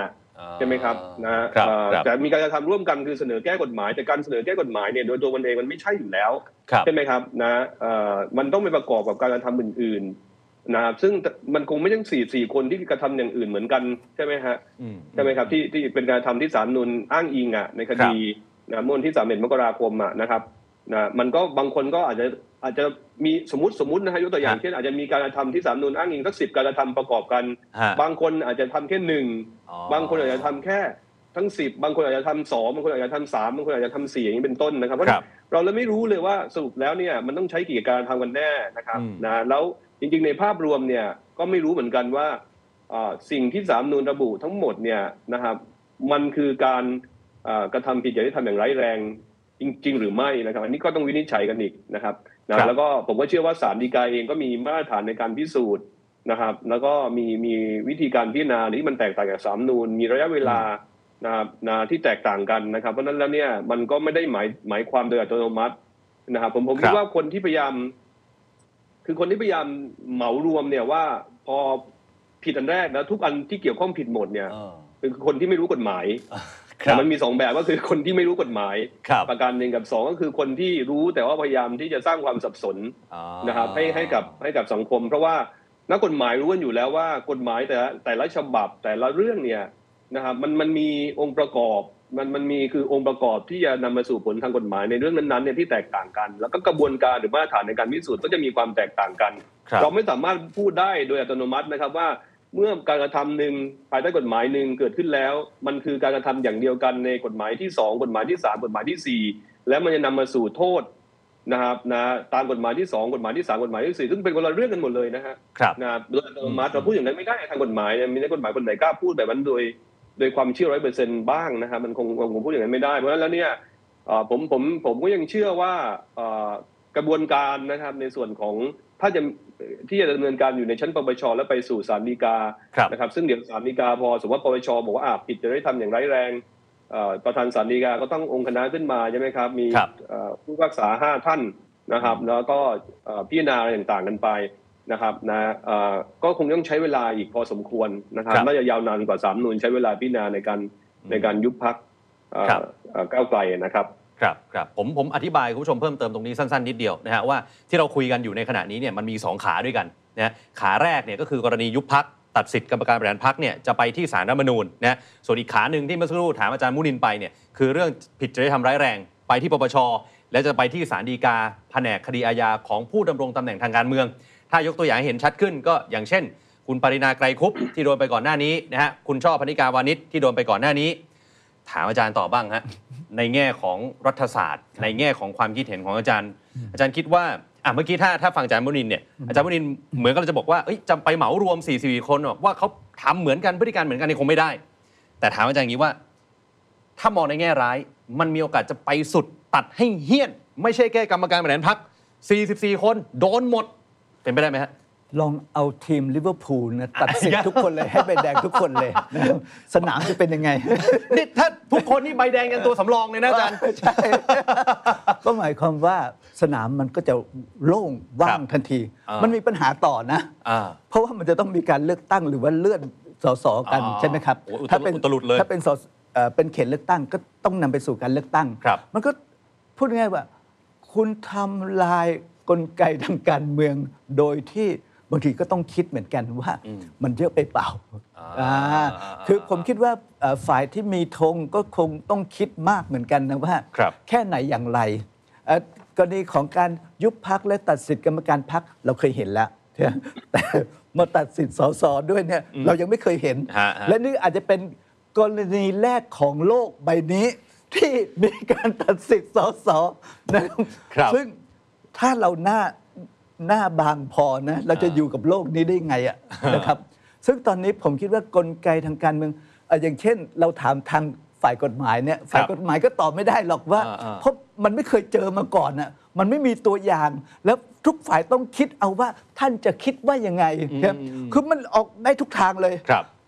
ใช่ไหมครับนะแต่มีการกระทำร่วมกันคือเสนอแก้กฎหมายแต่การเสนอแก้กฎหมายเนี่ยโดยตัวมันเองมันไม่ใช่อยู่แล้วใช่ไหมครับนะมันต้องไปประกอบกับการกระทำอื่นๆนะครับซึ่งมันคงไม่ใช่สี่สี่คนที่กระทำอย่างอื่นเหมือนกันใช่ไหมฮะใช่ไหมครับที่ที่เป็นการทำที่ศาลนูนอ้างอิงอ่ะในคดีนะเมื่อวันที่สามสิบเอ็ดมกราคมอ่ะนะครับนะมันก็บางคนก็อาจจะอาจจะมีสมมติสมมตินะฮะยกตัวอย่างเช่นอาจจะมีการกระทำที่ศาลนูนอ้างอิงสักสิบการกระทำประกอบกันบางคนอาจจะทำแค่หนึ่งบางคนอาจจะทำแค่ทั้งสิบบางคนอาจจะทำสองบางคนอาจจะทำสามบางคนอาจจะทำสี่อย่างนี้เป็นต้นนะครับเพราะเราเลยไม่รู้เลยว่าสรุปแล้วเนี่ยมันต้องใช้กี่การทำกันแน่นะครับนะแล้วจริงๆในภาพรวมเนี่ยก็ไม่รู้เหมือนกันว่าสิ่งที่ศาลนูนระบุทั้งหมดเนี่ยนะครับมันคือการกระทำผิดจริยธรรมอย่างร้ายแรงจริงๆหรือไม่นะครับอันนี้ก็ต้องวินิจฉัยกันอีกนะครับนะแล้วก็ผมก็เชื่อว่าศาลฎีกาเองก็มีมาตรฐานในการพิสูจน์นะครับแล้วก็มีมีวิธีการพิจารณาที่มันแตกต่างจากศาลนูนมีระยะเวลานะครับนะที่แตกต่างกันนะครับเพราะนั้นแล้วเนี่ยมันก็ไม่ได้หมายหมายความโดยอัตโนมัตินะครับผมผมคิดว่าคนที่พยายามคือคนที่พยายามเหมารวมเนี่ยว่าพอผิดอันแรกนะทุกอันที่เกี่ยวข้องผิดหมดเนี่ยคือคนที่ไม่รู้กฎหมายมันมีสองแบบก็คือคนที่ไม่รู้กฎหมายประการหนึ่งกับสองก็คือคนที่รู้แต่ว่าพยายามที่จะสร้างความสับสนนะครับให้ให้กับให้กับสังคมเพราะว่านักกฎหมายรู้กันอยู่แล้วว่ากฎหมายแต่ละแต่ละฉบับแต่ละเรื่องเนี่ยนะครับมันมันมีองค์ประกอบมันมันมีคือองค์ประกอบที่จะนำมาสู่ผลทางกฎหมายในเรื่องนั้นๆเนี่ยที่แตกต่างกันแล้วก็กระบวนการหรือมาตรฐานในการพิสูจน์ก็จะมีความแตกต่างกันเราไม่สามารถพูดได้โดยอัตโนมัตินะครับว่าเมื่อการกระทำหนึ่งภายใต้กฎหมายหนึ่งเกิดขึ้นแล้วมันคือการกระทำอย่างเดียวกันในกฎหมายที่สองกฎหมายที่สามกฎหมายที่สี่และมันจะนำมาสู่โทษนะครับนะตามกฎหมายที่สองกฎหมายที่สามกฎหมายที่สี่ซึ่งเป็นคนละเรื่องกันหมดเลยนะฮะนะโดยอัตโนมัติเราพูดอย่างนั้นไม่ได้ทางกฎหมายมีนักกฎหมายคนไหนกล้าพูดแบบนั้นโดยโดยความเชื่อร้อยเปอร์เซ็นต์บ้างนะครับมันคงคงพูดอย่างนั้นไม่ได้เพราะฉะนั้นแล้วเนี่ยผมผมผมก็ยังเชื่อว่ากระบวนการนะครับในส่วนของถ้าจะที่จะดำเนินการอยู่ในชั้นปปชแล้วไปสู่ศาลฎีกานะครับซึ่งเดี๋ยวศาลฎีกาพอสมมติว่าปปชบอกว่าผิดจริยธรรมอย่างร้ายแรงประธานศาลฎีกาก็ต้ององค์คณะขึ้นมาใช่ไหมครับมีผู้พิพากษาห้าท่านนะครับแล้วก็พิจารณาต่างๆกันไปนะครับนะก็คงต้องใช้เวลาอีกพอสมควรนะครับน่าจะยาวนานกว่าศาลนูนใช้เวลาพิจารณาในการในการยุบพรรคก้าวไกลนะครับครับครับผมผมอธิบายคุณผู้ชมเพิ่มเติมตรงนี้สั้นๆนิดเดียวนะฮะว่าที่เราคุยกันอยู่ในขณะนี้เนี่ยมันมีสองขาด้วยกันนะขาแรกเนี่ยก็คือกรณียุบพรรคตัดสิทธิ์กรรมการบริหารพรรคเนี่ยจะไปที่ศาลรัฐธรรมนูญนะส่วนอีกขาหนึ่งที่เมื่อสักครู่ถามอาจารย์มุนินไปเนี่ยคือเรื่องผิดจริยธรรมร้ายแรงไปที่ปปชและจะไปที่ศาลฎีกาแผนกคดีอาญาของผู้ดำรงตำแหน่งทางการเมืองถ้ายกตัวอย่างให้เห็นชัดขึ้นก็อย่างเช่นคุณปรินาไกรคุปที่โดนไปก่อนหน้านี้นะฮะคุณช่อพนิกาวานิชที่โดนไปก่อนหน้านี้ถามอาจารย์ต่อบ้างฮะในแง่ของรัฐศาสตร์ในแง่ของความคิดเห็นของอาจารย์อาจารย์คิดว่าอ่ะเมื่อกี้ถ้าถ้าฟังอาจารย์มุนินเนี่ยอาจารย์มุนินเหมือนกับจะบอกว่าเอ้ยจำไปเหมารวมสี่สิบสี่คนว่าเขาทำเหมือนกันพฤติการเหมือนกันนี่คงไม่ได้แต่ถามอาจารย์อย่างนี้ว่าถ้ามองในแง่ร้ายมันมีโอกาสจะไปสุดตัดให้เหี้ยนไม่ใช่แค่กรรมการบริหารพรรคสี่สิบสี่คนโดนหมดเป็นไปได้ไหมฮะลองเอาทีมลิเวอร์พูลนะตัดสิทธิ์ทุกคนเลยให้ใบแดงทุกคนเลยสนามจะเป็นยังไงนี่ถ้าทุกคนนี่ใบแดงกันตัวสำรองเลยนะอาจารย์ใช่ก็หมายความว่าสนามมันก็จะโล่งว่างทันทีมันมีปัญหาต่อนะเพราะว่ามันจะต้องมีการเลือกตั้งหรือว่าเลื่อนสสกันใช่ไหมครับถ้าเป็นถ้าเป็นสเป็นเขตเลือกตั้งก็ต้องนำไปสู่การเลือกตั้งมันก็พูดง่ายว่าคุณทำลายกลไกทางการเมืองโดยที่บางทีก็ต้องคิดเหมือนกันว่ามันเยอะไปเปล่าคือผมคิดว่าฝ่ายที่มีธงก็คงต้องคิดมากเหมือนกันนะว่าแค่ไหนอย่างไรกรณีของการยุบพรรคและตัดสิทธิกรรมการพรรคเราเคยเห็นแล้วแต่มาตัดสิทธิ์สสด้วยเนี่ยเรายังไม่เคยเห็นและนี่อาจจะเป็นกรณีแรกของโลกใบนี้ที่มีการตัดสิทธิ์สสนะครับซึ่งถ้าเราหน้าหน้าบางพอนะเราจะอยู่กับโลกนี้ได้ไงอ่ะนะครับซึ่งตอนนี้ผมคิดว่ากลไกทางการเมืองอย่างเช่นเราถามทางฝ่ายกฎหมายเนี่ยฝ่ายกฎหมายก็ตอบไม่ได้หรอกว่าเพราะมันไม่เคยเจอมาก่อนน่ะมันไม่มีตัวอย่างแล้วทุกฝ่ายต้องคิดเอาว่าท่านจะคิดว่ายังไงครับคือมันออกได้ทุกทางเลยไป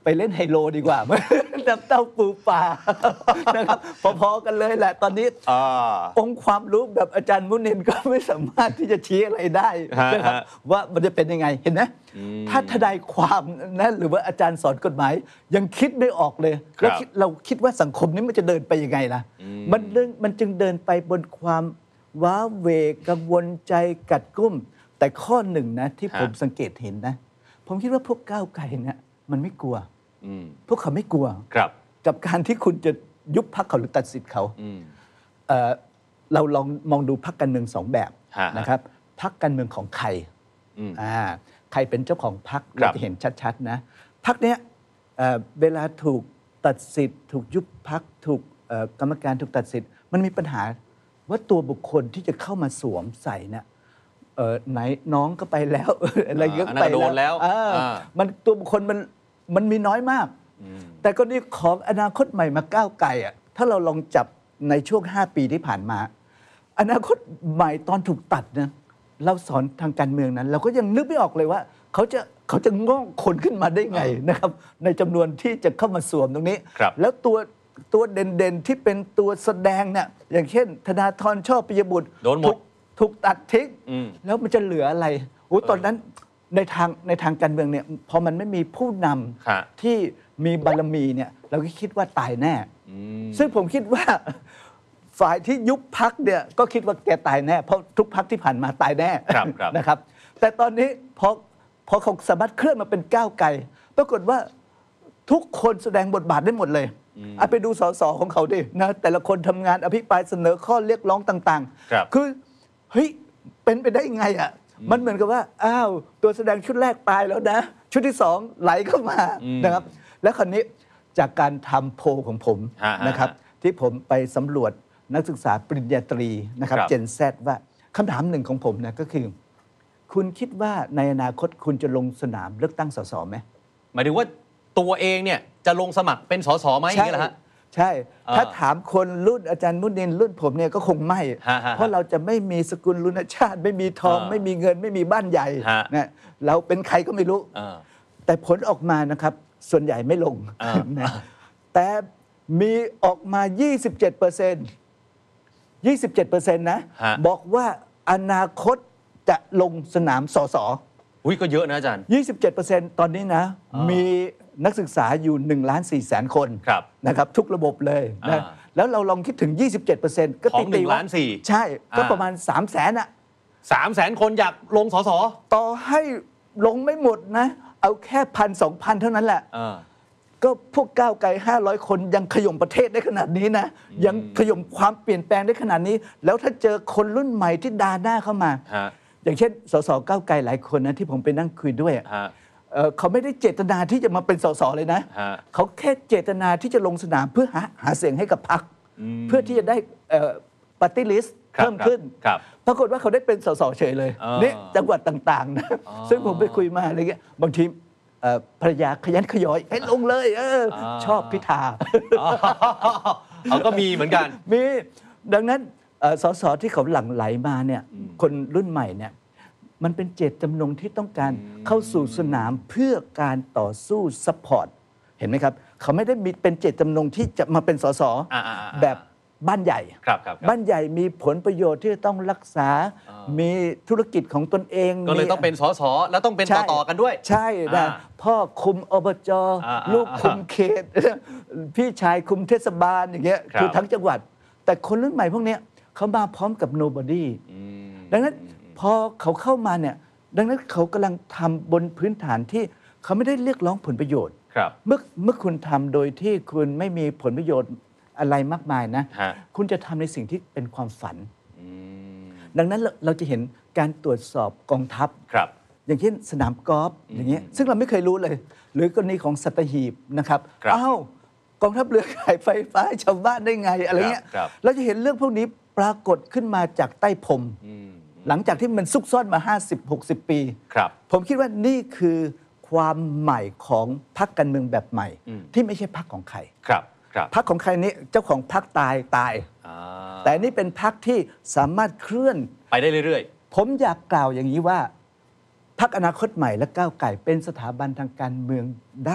เล่นไฮโลดีกว่า น้ำเต้าปูปลา นะครับพอๆกันเลยแหละตอนนี้องค์ความรู้แบบอาจารย์มุนินก็ไม่สามารถที่จะชี้อะไรได้นะครับว่ามันจะเป็นยังไงเห็นไหมถ้าทนายความนะหรือว่าอาจารย์สอนกฎหมายยังคิดไม่ออกเลยแล้วเราคิดว่าสังคมนี้มันจะเดินไปยังไงนะมันมันจึงเดินไปบนความว้าเหวกังวลใจกัดกุ้มแต่ข้อหนึ่งนะที่ผมสังเกตเห็นนะผมคิดว่าพวกก้าวไกลเนี่ยมันไม่กลัวพวกเขาไม่กลัวกับการที่คุณจะยุบพรรคเขาหรือตัดสิทธิ์เขาเอ่อเราลองมองดูพรรคการเมืองสองแบบนะครับพรรคการเมืองของใครอ่าใครเป็นเจ้าของพรรคเราจะเห็นชัดๆนะพรรคเนี้ยเอ่อเวลาถูกตัดสิทธิ์ถูกยุบพรรคถูกเอ่อกรรมการถูกตัดสิทธิ์มันมีปัญหาว่าตัวบุคคลที่จะเข้ามาสวมใส่เนี่ยเออไหนน้องก็ไปแล้วอะไรก็ไปแล้วมันตัวบุคคลมันมันมีน้อยมากแต่ก็นี่ของอนาคตใหม่มาก้าวไกลอ่ะถ้าเราลองจับในช่วงห้าปีที่ผ่านมาอนาคตใหม่ตอนถูกตัดนะเราสอนทางการเมืองนั้นเราก็ยังนึกไม่ออกเลยว่าเขาจะเขาจะงอกคนขึ้นมาได้ไงนะครับในจำนวนที่จะเข้ามาสวมตรงนี้แล้วตัวตัวเด่นๆที่เป็นตัวแสดงเนี่ยอย่างเช่นธนาธรชอบปิยบุตรโดนหมดถูกตัดทิ้งแล้วมันจะเหลืออะไรโอ้ตอนนั้นในทางในทางการเมืองเนี่ยพอมันไม่มีผู้นำที่มีบารมีเนี่ยเราก็คิดว่าตายแน่ซึ่งผมคิดว่าฝ่ายที่ยุบพรรคเนี่ยก็คิดว่าแกตายแน่เพราะทุกพรรคที่ผ่านมาตายแน่นะครับแต่ตอนนี้พอพอเขาสามารถเคลื่อนมาเป็นก้าวไกลปรากฏว่าทุกคนแสดงบทบาทได้หมดเลยเอาไปดูสสของเขาดินะแต่ละคนทำงานอภิปรายเสนอข้อเรียกร้องต่างๆคือเฮ้ยเป็นไปได้ไงอ่ะมันเหมือนกับว่าอ้าวตัวแสดงชุดแรกตายแล้วนะชุดที่สองไหลเข้ามานะครับแล้วคราวนี้จากการทำโพลของผมนะครับที่ผมไปสำรวจนักศึกษาปริญญาตรีนะครับเจนแซดว่าคำถามหนึ่งของผมนะก็คือคุณคิดว่าในอนาคตคุณจะลงสนามเลือกตั้งสสไหมหมายถึงว่าตัวเองเนี่ยจะลงสมัครเป็นสสไหมอย่างนี้เหรอฮะใช่ถ้าถามคนรุ่นอาจารย์มุนินรุ่นผมเนี่ยก็คงไม่เพราะเราจะไม่มีสกุลลุนชาติไม่มีทองไม่มีเงินไม่มีบ้านใหญ่นะเราเป็นใครก็ไม่รู้แต่ผลออกมานะครับส่วนใหญ่ไม่ลงนะแต่มีออกมา ยี่สิบเจ็ดเปอร์เซ็นต์ ยี่สิบเจ็ดเปอร์เซ็นต์ นะบอกว่าอนาคตจะลงสนามสสอุ้ยก็เยอะนะอาจารย์ยี่สิบเจ็ดเปอร์เซ็นต์ ตอนนี้นะมีนักศึกษาอยู่ หนึ่งล้านสี่แสน คนนะครับทุกระบบเลยนะแล้วเราลองคิดถึง ยี่สิบเจ็ดเปอร์เซ็นต์ ก็ตีหนึ่งล้านสี่ใช่ก็ประมาณ สามแสน อ่ะสามแสน คนอยากลงสสต่อให้ลงไม่หมดนะเอาแค่ หนึ่งพัน สองพัน เท่านั้นแหละก็พวกก้าวไกลห้าร้อยคนยังขย่มประเทศได้ขนาดนี้นะยังขย่มความเปลี่ยนแปลงได้ขนาดนี้แล้วถ้าเจอคนรุ่นใหม่ที่ดาหน้าเข้ามาอย่างเช่นสสก้าวไกลหลายคนนะที่ผมไปนั่งคุยด้วยเขาไม่ได้เจตนาที่จะมาเป็นสสเลยนะเขาแค่เจตนาที่จะลงสนามเพื่อหาหาเสียงให้กับพรรคเพื่อที่จะได้ปาร์ตี้ลิสต์เพิ่มขึ้นปรากฏว่าเขาได้เป็นสสเฉยเลยนี่จังหวัดต่างๆนะซึ่งผมไปคุยมาอะไรเงี้ยบางทีภรรยาขยันขยอยให้ลงเลยเออชอบพิธาเขาก็มีเหมือนกันมีดังนั้นสสที่เขาหลั่งไหลมาเนี่ยคนรุ่นใหม่เนี่ยมันเป็นเจตจำนงที่ต้องการเข้าสู่สนามเพื่อการต่อสู้ซัพพอร์ตเห็นไหมครับเขาไม่ได้มีเป็นเจตจำนงที่จะมาเป็นสสแบบบ้านใหญ่บ้านใหญ่มีผลประโยชน์ที่ต้องรักษามีธุรกิจของตนเองก็เลยต้องเป็นสสแล้วต้องเป็นต่อๆกันด้วยใช่นะพ่อคุมอบจลูกคุมเขตพี่ชายคุมเทศบาลอย่างเงี้ยคือทั้งจังหวัดแต่คนรุ่นใหม่พวกนี้เขามาพร้อมกับ nobody ดังนั้นพอเขาเข้ามาเนี่ยดังนั้นเขากำลังทำบนพื้นฐานที่เขาไม่ได้เรียกร้องผลประโยชน์เมื่อเมื่อคุณทำโดยที่คุณไม่มีผลประโยชน์อะไรมากมายนะคุณจะทำในสิ่งที่เป็นความฝันดังนั้นเราจะเห็นการตรวจสอบกองทัพอย่างเช่นสนามกอล์ฟอย่างเงี้ยซึ่งเราไม่เคยรู้เลยหรือกรณีของสัตหีบนะครับอ้าวกองทัพเรือขายไฟฟ้าให้ชาวบ้านได้ไงอะไรเงี้ยเราจะเห็นเรื่องพวกนี้ปรากฏขึ้นมาจากใต้พรมหลังจากที่มันซุกซ่อนมา ห้าสิบหกสิบ ปีผมคิดว่านี่คือความใหม่ของพรรคการเมืองแบบใหม่ที่ไม่ใช่พรรคของใครพรรคของใครนี้เจ้าของพรรคตายตายแต่นี่เป็นพรรคที่สามารถเคลื่อนไปได้เรื่อยๆผมอยากกล่าวอย่างนี้ว่าพรรคอนาคตใหม่และก้าวไกลเป็นสถาบันทางการเมืองได้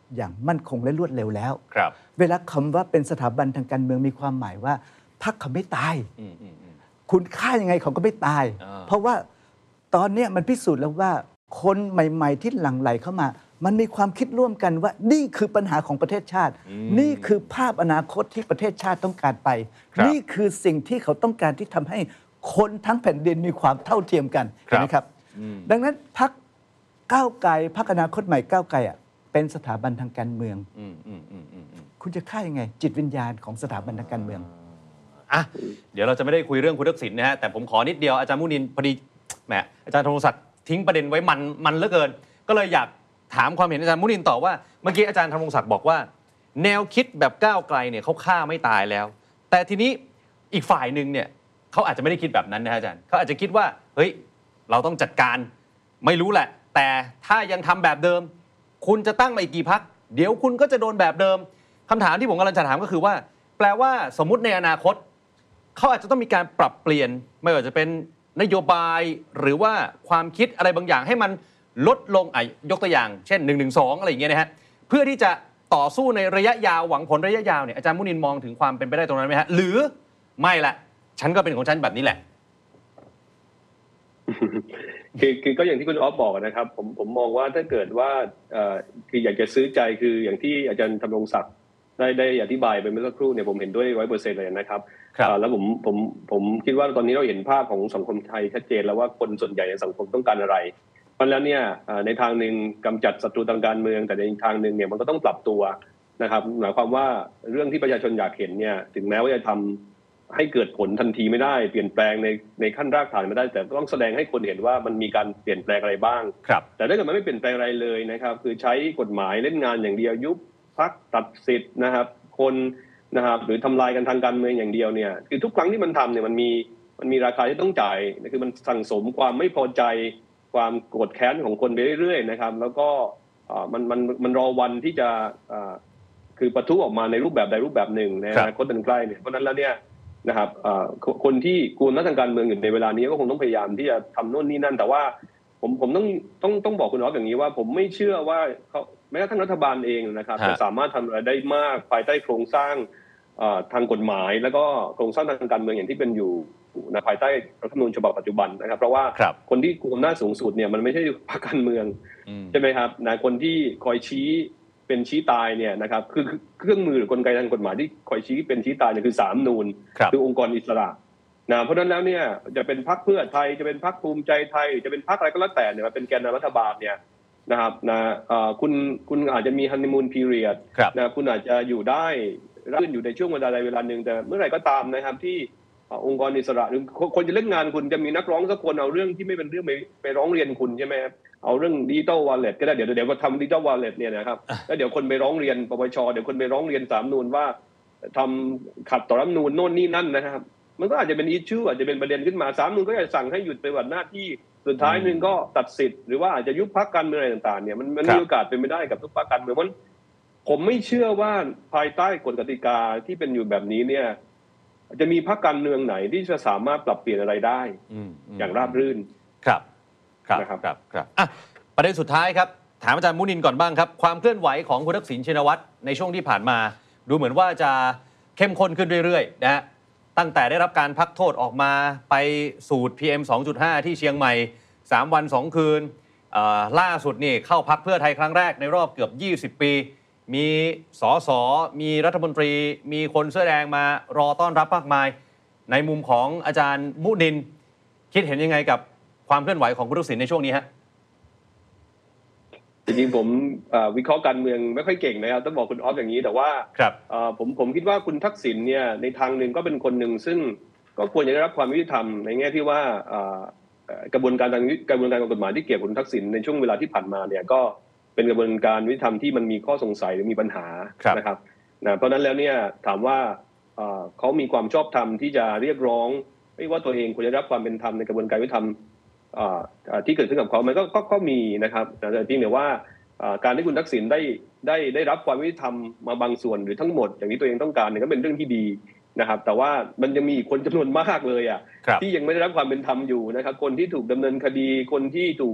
อย่างมั่นคงและรวดเร็วแล้วครับเวลาคำว่าเป็นสถาบันทางการเมืองมีความหมายว่าพรรคเขาไม่ตายคุณฆ่ายังไงเขาก็ไม่ตายเพราะว่าตอนนี้มันพิสูจน์แล้วว่าคนใหม่ๆที่หลั่งไหลเข้ามามันมีความคิดร่วมกันว่านี่คือปัญหาของประเทศชาตินี่คือภาพอนาคตที่ประเทศชาติต้องการไปนี่คือสิ่งที่เขาต้องการที่ทำให้คนทั้งแผ่นดินมีความเท่าเทียมกันนะครับดังนั้นพรรคก้าวไกลพรรคอนาคตใหม่ก้าวไกลอ่ะเป็นสถาบันทางการเมืองคุณจะฆ่ายังไงจิตวิญญาณของสถาบันทางการเมืองอ่ะเดี๋ยวเราจะไม่ได้คุยเรื่องคุณทักษิณนะฮะแต่ผมขอนิดเดียวอาจารย์มุนินพอดีแหมอาจารย์ธงศักดิ์ทิ้งประเด็นไว้มันมันเหลือเกินก็เลยอยากถามความเห็นอาจารย์มุนินต่อว่าเมื่อกี้อาจารย์ธงศักดิ์บอกว่าแนวคิดแบบก้าวไกลเนี่ยเขาฆ่าไม่ตายแล้วแต่ทีนี้อีกฝ่ายนึงเนี่ยเขาอาจจะไม่ได้คิดแบบนั้นนะอาจารย์เขาอาจจะคิดว่าเฮ้ยเราต้องจัดการไม่รู้แหละแต่ถ้ายังทำแบบเดิมคุณจะตั้งมาอีกกี่พรรคเดี๋ยวคุณก็จะโดนแบบเดิมคำถามที่ผมกำลังจะถามก็คือว่าแปลว่าสมมุติในอนาคตเขาอาจจะต้องมีการปรับเปลี่ยนไม่ว่าจะเป็นนโยบายหรือว่าความคิดอะไรบางอย่างให้มันลดลงอ่ะยกตัวอย่างเช่นหนึ่งหนึ่งสองอะไรอย่างเงี้ยนะฮะเพื่อที่จะต่อสู้ในระยะยาวหวังผลระยะยาวเนี่ยอาจารย์มุนินมองถึงความเป็นไปได้ตรงนั้นไหมฮะหรือไม่ละฉันก็เป็นของฉันแบบนี้แหละคือคือก็อย่างที่คุณอ๊อฟบอกนะครับผมผมมองว่าถ้าเกิดว่าเอ่อคืออยากจะซื้อใจคืออย่างที่อาจารย์ธำรงศักดิ์ได้ได้อธิบายไปเมื่อสักครู่เนี่ยผมเห็นด้วย ร้อยเปอร์เซ็นต์ เลยนะครับแล้วผมผมผมคิดว่าตอนนี้เราเห็นภาพของสังคมไทยชัดเจนแล้วว่าคนส่วนใหญ่ในสังคมต้องการอะไรเพราะแล้วเนี่ยในทางนึงกำจัดศัตรูทางการเมืองแต่ในอีกทางนึงเนี่ยมันก็ต้องปรับตัวนะครับหมายความว่าเรื่องที่ประชาชนอยากเห็นเนี่ยถึงแม้ว่าจะทำให้เกิดผลทันทีไม่ได้เปลี่ยนแปลงในในขั้นรากฐานไม่ได้แต่ต้องแสดงให้คนเห็นว่ามันมีการเปลี่ยนแปลงอะไรบ้างแต่ถ้าเกิดมันไม่เปลี่ยนแปลงอะไรเลยนะครับคือใช้กฎหมายเล่นงานอย่างเดียวยุบพรรคตัดสิทธิ์นะครับคนนะครับหรือทำลายกันทางการเมืองอย่างเดียวเนี่ยคือทุกครั้งที่มันทำเนี่ยมันมีมันมีราคาที่ต้องจ่ายคือมันสั่งสมความไม่พอใจความโกรธแค้นของคนไปเรื่อยๆนะครับแล้วก็มันมันมันรอวันที่จะคือปะทุออกมาในรูปแบบใดรูปแบบหนึ่งในอนาคตอันใกล้เนี่ยเพราะนั้นแล้วเนี่ยนะครับคนที่กลุ่มนักทางการเมืองอยู่ในเวลานี้ก็คงต้องพยายามที่จะทำโน่นนี่นั่นแต่ว่าผมผมต้องต้องต้องบอกคุณอ๊อฟอย่างนี้ว่าผมไม่เชื่อว่าเขาแม้กระทั่งรัฐบาลเองนะครับจะสามารถทำอะไรได้มากภายใต้โครงสร้างทางกฎหมายแล้วก็โครงสร้างทางการเมืองอย่างที่เป็นอยู่ในภายใต้รัฐธรรมนูญฉบับปัจจุบันนะครับเพราะว่าคนที่กุมอำนาจสูงสุดเนี่ยมันไม่ใช่พรรคการเมืองใช่ไหมครับนะคนที่คอยชี้เป็นชี้ตายเนี่ยนะครับคือเครื่องมือหรือกลไกทางกฎหมายที่คอยชี้เป็นชี้ตายเนี่ยคือศาลรัฐธรรมนูญคือองค์กรอิสระนะเพราะฉะนั้นแล้วเนี่ยจะเป็นพรรคเพื่อไทยจะเป็นพรรคภูมิใจไทยหรือจะเป็นพรรคอะไรก็แล้วแต่เนี่ยมาเป็นแกนนำรัฐบาลเนี่ยนะครับนะคุณคุณอาจจะมีฮันนีมูนพีเรียดนะคุณอาจจะอยู่ได้รื่นอยู่ในช่วงเวลาใดเวลาหนึ่งแต่เมื่อไหร่ก็ตามนะครับที่องค์กรอิสระหรือคนจะเล่นงานคุณจะมีนักร้องสักคนเอาเรื่องที่ไม่เป็นเรื่องไปไปร้องเรียนคุณใช่ไหมครับเอาเรื่องดิจิตอลวอลเล็ตก็ได้เดี๋ยวเดี๋ยวก็ทำดิจิตอลวอลเล็ตเนี่ยนะครับแล้วเดี๋ยวคนไปร้องเรียนปปชเดี๋ยวคนไปร้องเรียนศาลรัฐธรรมนูญว่าทำขัดต่อรัฐธรรมนูญโน่นนี่นั่นนะครับมันก็อาจจะเป็นอิชชูอาจจะเป็นประเด็นขึ้นมาศาลรัฐธรรมนูญก็จะสั่งให้หยุดปฏิบัติหน้าที่สุดท้ายนึงก็ตัดสิทธิ์หรือว่าอาจจะยุบพรรคการเมืองอะไรต่างๆเนี่ยมันมันมีโอกาสเป็นไปได้กับทุกพรรคการเมืองเพราะผมไม่เชื่อว่าภายใต้กฎกติกาที่เป็นอยู่แบบนี้เนี่ยจะมีพรรคการเมืองไหนที่จะสามารถปรับเปลี่ยนอะไรได้อย่างราบรื่นครับครับครับครับอ่ะประเด็นสุดท้ายครับถามอาจารย์มุนินก่อนบ้างครับความเคลื่อนไหวของคุณทักษิณชินวัตรในช่วงที่ผ่านมาดูเหมือนว่าจะเข้มข้นขึ้นเรื่อยๆนะฮะตั้งแต่ได้รับการพักโทษออกมาไปสูตร พี เอ็ม สองจุดห้า ที่เชียงใหม่สามวันสองคืนล่าสุดนี่เข้าพรรคเพื่อไทยครั้งแรกในรอบเกือบยี่สิบปีมีสสมีรัฐมนตรีมีคนเสื้อแดงมารอต้อนรับมากมายในมุมของอาจารย์มุนินคิดเห็นยังไงกับความเคลื่อนไหวของคุณทักษิณในช่วงนี้ฮะจริงๆผมวิเคราะห์การเมืองไม่ค่อยเก่งนะครับต้องบอกคุณออฟอย่างนี้แต่ว่าผมผมคิดว่าคุณทักษิณเนี่ยในทางหนึ่งก็เป็นคนหนึ่งซึ่งก็ควรจะได้รับความยุติธรรมในแง่ที่ว่ากระบวนการทางกระบวนการกฎหมายที่เกี่ยวกับคุณทักษิณในช่วงเวลาที่ผ่านมาเนี่ยก็เป็นกระบวนการยุติธรรมที่มันมีข้อสงสัยหรือมีปัญหานะครับนะเพราะนั้นแล้วเนี่ยถามว่าเขามีความชอบธรรมที่จะเรียกร้องว่าตัวเองควรจะรับความเป็นธรรมในกระบวนการยุติธรรมที่เกิดขึ้นกับเขามันก็ก็ก็มีนะครับแต่จริงเนี่ยว่าการที่คุณทักษิณได้ได้ได้รับความยุติธรรมมาบางส่วนหรือทั้งหมดอย่างที่ตัวเองต้องการเนี่ยก็เป็นเรื่องที่ดีนะครับแต่ว่ามันยังมีคนจำนวนมากเลยอ่ะที่ยังไม่ได้รับความเป็นธรรมอยู่นะครับคนที่ถูกดำเนินคดีคนที่ถูก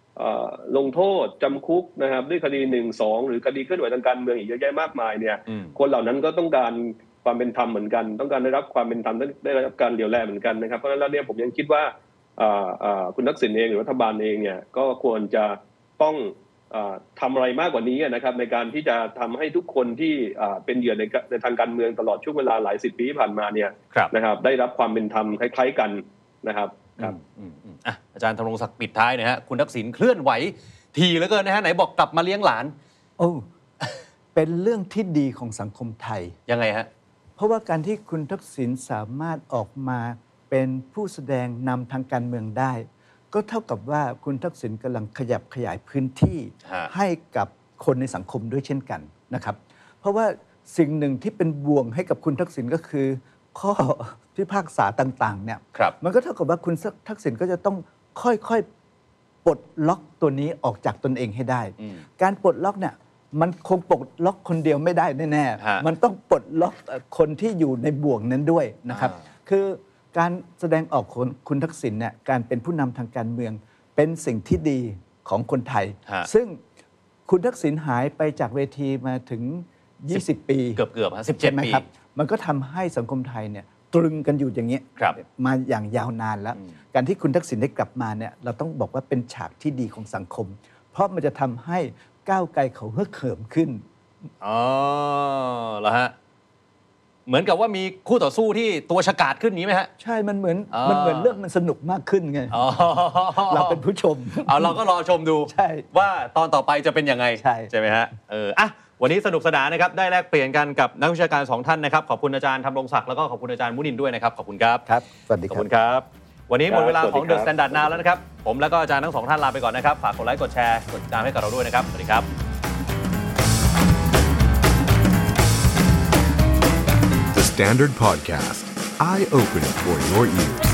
ลงโทษจำคุกนะครับด้วยคดีหนึ่งสองหรือคดีเคลื่อนไหวทางการเมืองอีกเยอะแยะมากมายเนี่ยคนเหล่านั้นก็ต้องการความเป็นธรรมเหมือนกันต้องการได้รับความเป็นธรรมได้รับการเยียวยาเหมือนกันนะครับเพราะฉะนั้นแล้วเนี่ยผมยังคิดว่าคุณทักษิณเองหรือรัฐบาลเองเนี่ยก็ควรจะต้องทำอะไรมากกว่านี้นะครับในการที่จะทำให้ทุกคนที่เป็นเหยื่อในในทางการเมืองตลอดช่วงเวลาหลายสิบปีที่ผ่านมาเนี่ยนะครับได้รับความเป็นธรรมคล้ายๆกันนะครับครับอ่ะอาจารย์ธรงศักดิ์ปิดท้ายนะฮะคุณทักษิณเคลื่อนไหวทีเหลือเกินนะฮะไหนบอกกลับมาเลี้ยงหลานโอ้เป็นเรื่องที่ดีของสังคมไทยยังไงฮะเพราะว่าการที่คุณทักษิณสามารถออกมาเป็นผู้แสดงนำทางการเมืองได้ก็เท่ากับว่าคุณทักษิณกำลังขยับขยายพื้นที่ให้กับคนในสังคมด้วยเช่นกันนะครับเพราะว่าสิ่งหนึ่งที่เป็นบ่วงให้กับคุณทักษิณก็คือข้อพิพากษาต่างๆเนี่ยมันก็เท่ากับว่าคุณทักษิณก็จะต้องค่อยๆปลดล็อกตัวนี้ออกจากตนเองให้ได้การปลดล็อกเนี่ยมันคงปลดล็อกคนเดียวไม่ได้แน่ๆมันต้องปลดล็อกคนที่อยู่ในบ่วงนั้นด้วยนะครับคือการแสดงออกของคุณทักษิณเนี่ยการเป็นผู้นำทางการเมืองเป็นสิ่งที่ดีของคนไทยซึ่งคุณทักษิณหายไปจากเวทีมาถึงยี่สิบปีเกือบๆสิบเจ็ดปีมันก็ทำให้สังคมไทยเนี่ยตรึงกันอยู่อย่างนี้มาอย่างยาวนานแล้วการที่คุณทักษิณได้กลับมาเนี่ยเราต้องบอกว่าเป็นฉากที่ดีของสังคมเพราะมันจะทำให้ก้าวไกลเขาเฮือกเหิมขึ้นอ๋อเหรอฮะเหมือนกับว่ามีคู่ต่อสู้ที่ตัวฉกาจขึ้นนี้ไหมฮะใช่มันเหมือนมันเหมือนเรื่องมันสนุกมากขึ้นไงเราเป็นผู้ชมเอาเราก็รอชมดูว่าตอนต่อไปจะเป็นยังไงใช่ใช่ไหมฮะเอออ่ะวันนี้สนุกสนานนะครับได้แลกเปลี่ยนกันกับนักวิชาการสองท่านนะครับขอบคุณอาจารย์ธรงศักดิ์แล้วก็ขอบคุณอาจารย์มุนินด้วยนะครับขอบคุณครับครับสวัสดีครับขอบคุณครับวันนี้หมดเวลาของ The Standard Now แล้วนะครับผมแล้วก็อาจารย์ทั้งสองท่านลาไปก่อนนะครับฝากกดไลค์กดแชร์กดติดตามให้กับเราด้วยนะครับสวัสดีครับ The Standard Podcast Eye Open for Your Ears